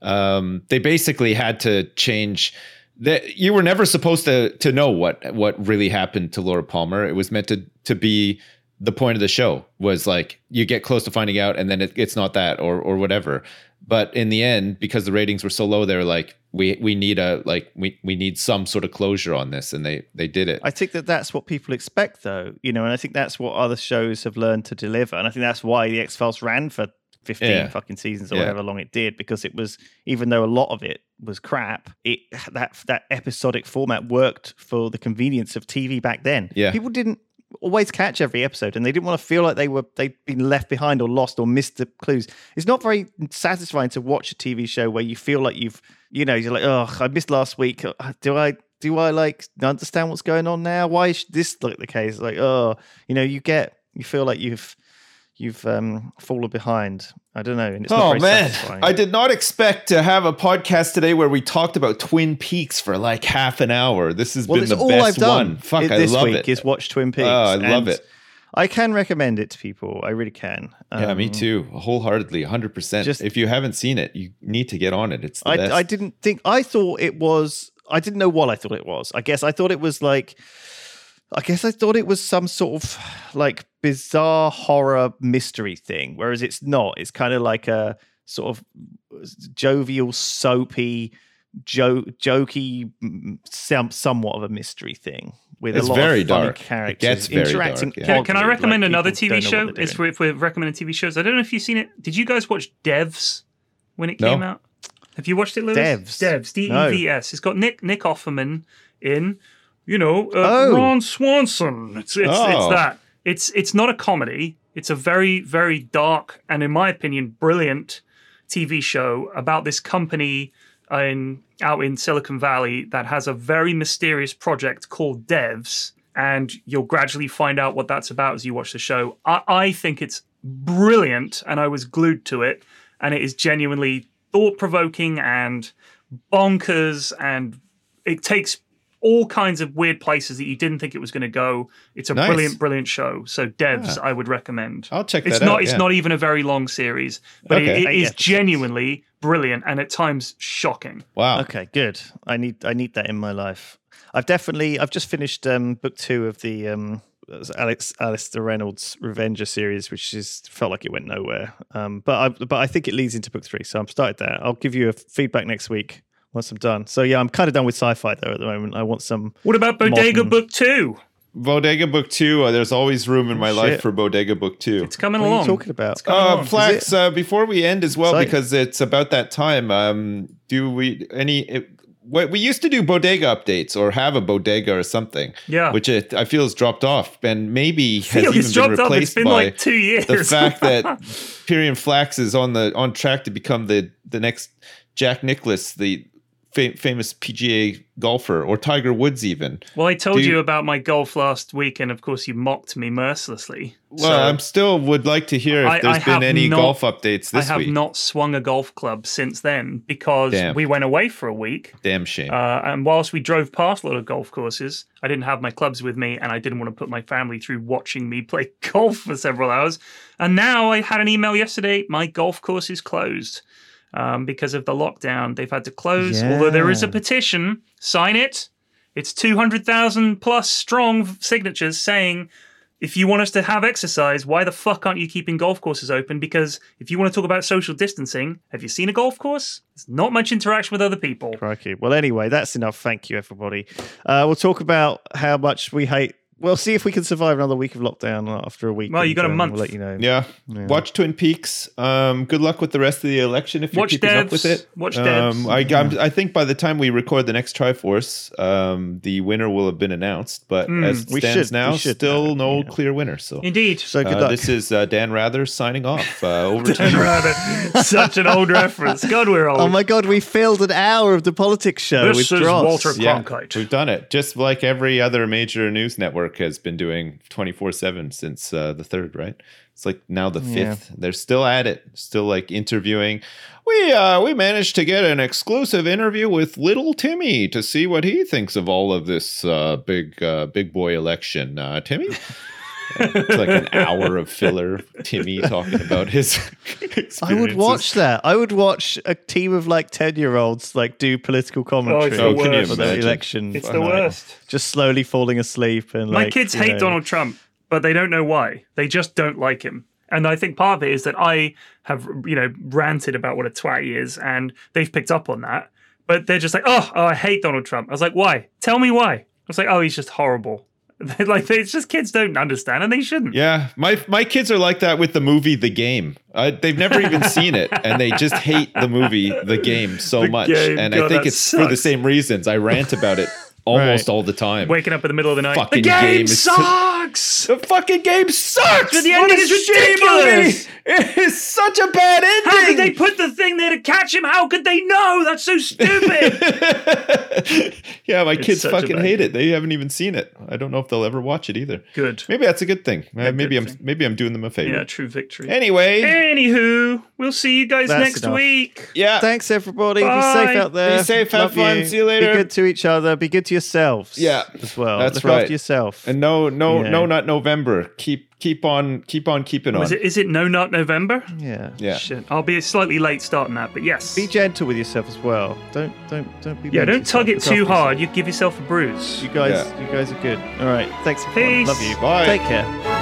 Um, they basically had to change. That you were never supposed to to know what what really happened to Laura Palmer. It was meant to to be the point of the show was like you get close to finding out and then it, it's not that or or whatever. But in the end, because the ratings were so low, they were like, we we need a like we we need some sort of closure on this, and they they did it. I think that that's what people expect, though, you know, and I think that's what other shows have learned to deliver, and I think that's why the X Files ran for fifteen Yeah. fucking seasons or Yeah. however long it did, because it was, even though a lot of it was crap, it that that episodic format worked for the convenience of T V back then. Yeah. People didn't always catch every episode, and they didn't want to feel like they were they'd been left behind or lost or missed the clues. It's not very satisfying to watch a T V show where you feel like you've, you know, you're like, oh, I missed last week. Do I do I like understand what's going on now? Why is this like the case? Like, oh, you know, you get you feel like you've you've um, fallen behind. I don't know. And it's not Oh very man, satisfying. I did not expect to have a podcast today where we talked about Twin Peaks for like half an hour. This has well, been it's the all best I've done one. Fuck, i- I this love week it. is watch Twin Peaks. Oh, I love and it. I can recommend it to people. I really can. Yeah, me Um, too. Wholeheartedly, one hundred percent. just- If you haven't seen it, you need to get on it. It's the I, best. I didn't think I thought it was I didn't know what I thought it was. I guess I thought it was like I guess I thought it was some sort of like bizarre horror mystery thing, whereas it's not. It's kind of like a sort of jovial, soapy, jo- jokey, mm, some, somewhat of a mystery thing with It's a lot very of funny dark. It characters gets very interacting. dark, yeah. Can, can I oddly, recommend like another people T V don't know show? what they're It's doing. if we're recommending T V shows. I don't know if you've seen it. Did you guys watch Devs when it No. came out? Have you watched it, Lewis? Devs? Devs. D No. E V S. It's got Nick Nick Offerman in. You know, uh, Oh. Ron Swanson. It's it's, Oh. it's that. It's it's not a comedy. It's a very very dark and, in my opinion, brilliant T V show about this company in out in Silicon Valley that has a very mysterious project called Devs, and you'll gradually find out what that's about as you watch the show. I, I think it's brilliant, and I was glued to it, and it is genuinely thought-provoking and bonkers, and it takes all kinds of weird places that you didn't think it was going to go. It's a Nice. brilliant, brilliant show. So Devs, I would recommend. I'll check It's that not. out, It's yeah. not even a very long series, but Okay. it, it Eight is episodes. genuinely brilliant and at times shocking. Wow. Okay, good. I need I need that in my life. I've definitely I've just finished um, book two of the um, Alex Alistair Reynolds Revenger series, which is felt like it went nowhere. Um, but I but I think it leads into book three, so I've started that. I'll give you a feedback next week once I'm done. So yeah, I'm kind of done with sci-fi though at the moment. I want some. What about Bodega Modern- Book Two? Bodega Book Two. Uh, there's always room in my life Shit. for Bodega Book Two. It's coming What are along. you talking about? coming Uh, along. Flax. Uh, before we end as well, Sorry. because it's about that time. Um, do we any? It, what we used to do bodega updates or have a bodega or something. Yeah. Which it, I feel has dropped off and maybe has Feel it's even been dropped off. replaced It's been by like two years. the fact that Pyrian Flax is on the on track to become the the next Jack Nicklaus, the fa- famous P G A golfer, or Tiger Woods even. Well, I told Do you- you about my golf last week, and of course, you mocked me mercilessly. Well, So I'm still would like to hear if I- there's I been have any not- golf updates I this have week. not swung a golf club since then because Damn. we went away for a week. Damn shame. Uh, and whilst we drove past a lot of golf courses, I didn't have my clubs with me, and I didn't want to put my family through watching me play golf for several hours. And now I had an email yesterday: my golf course is closed um, because of the lockdown. They've had to close. Although there is a Yeah. petition, sign it. It's two hundred thousand plus strong signatures saying, if you want us to have exercise, why the fuck aren't you keeping golf courses open? Because if you want to talk about social distancing, have you seen a golf course? There's not much interaction with other people. Crikey. Well, anyway, that's enough. Thank you, everybody. Uh, we'll talk about how much we hate. We'll see if we can survive another week of lockdown after a week. Well, you and, got a um, month. We'll let you know. yeah. Watch Twin Peaks. Um, good luck with the rest of the election if you're Watch keeping up Devs. with it. Watch um, Devs. I, I'm, I think by the time we record the next Triforce, um, the winner will have been announced. But as it We stands should- now, we should still know, no yeah. clear winner. So, Indeed. So good uh, luck. this is uh, Dan Rather signing off. Uh, over to you. Rather, such an old reference. God, we're old. Oh my God, we filled an hour of the politics show This with is Dross. Walter Yeah, Cronkite. we've done it. Just like every other major news network has been doing twenty-four seven since uh, the third, right? It's like now the Yeah. fifth. They're still at it, still like interviewing. We uh, we managed to get an exclusive interview with Little Timmy to see what he thinks of all of this uh, big uh, big boy election. Uh, Timmy? It's like an hour of filler. Timmy talking about his experiences. I would watch that. I would watch a team of like ten-year-olds like do political commentary it's the Oh, can you worst. for the imagine? election. It's for the night. worst. Just slowly falling asleep and My like, kids you hate know. Donald Trump, but they don't know why. They just don't like him. And I think part of it is that I have, you know, ranted about what a twat he is, and they've picked up on that. But they're just like, oh, oh, I hate Donald Trump. I was like, why? Tell me why. I was like, oh, he's just horrible. like it's just kids don't understand, and they shouldn't. Yeah, my my kids are like that with the movie The Game. Uh, they've never even seen it, and they just hate the movie The Game so The much. Game, and God, I think that it's for the sucks. same reasons. I rant about it almost Right. all the time. Waking up in the middle of the night. Fucking the game, game is so- sucks. The fucking game sucks. But the What ending a is shitty ridiculous. movie. It is such a bad ending. How could they put the thing there to catch him? How could they know? That's so stupid. Yeah, my It's kids such a fucking bad hate game. it. They haven't even seen it. I don't know if they'll ever watch it either. Good. Maybe that's a good thing. Uh, Yeah, maybe good I'm thing. maybe I'm doing them a favor. Yeah, true victory. Anyway, Anywho, we'll see you guys That's next enough. week. yeah. Thanks, everybody. Bye. Be safe out there. Be safe, have Love fun. you. See you later. Be good to each other. Be good to yourselves. Yeah. as well. That's Look right. after yourself. And no, no, Yeah. no, not November. Keep, keep on, keep on keeping on. Is it? Is it No Nut November? yeah. Yeah. Shit, I'll be slightly late starting that, but yes. Be gentle with yourself as well. Don't don't don't be. yeah, mean to don't tug it yourself. Look too after hard. You give yourself a bruise. yourself. You guys, Yeah. you guys are good. All right. Thanks. everyone. Peace. Love you. Bye. Take care.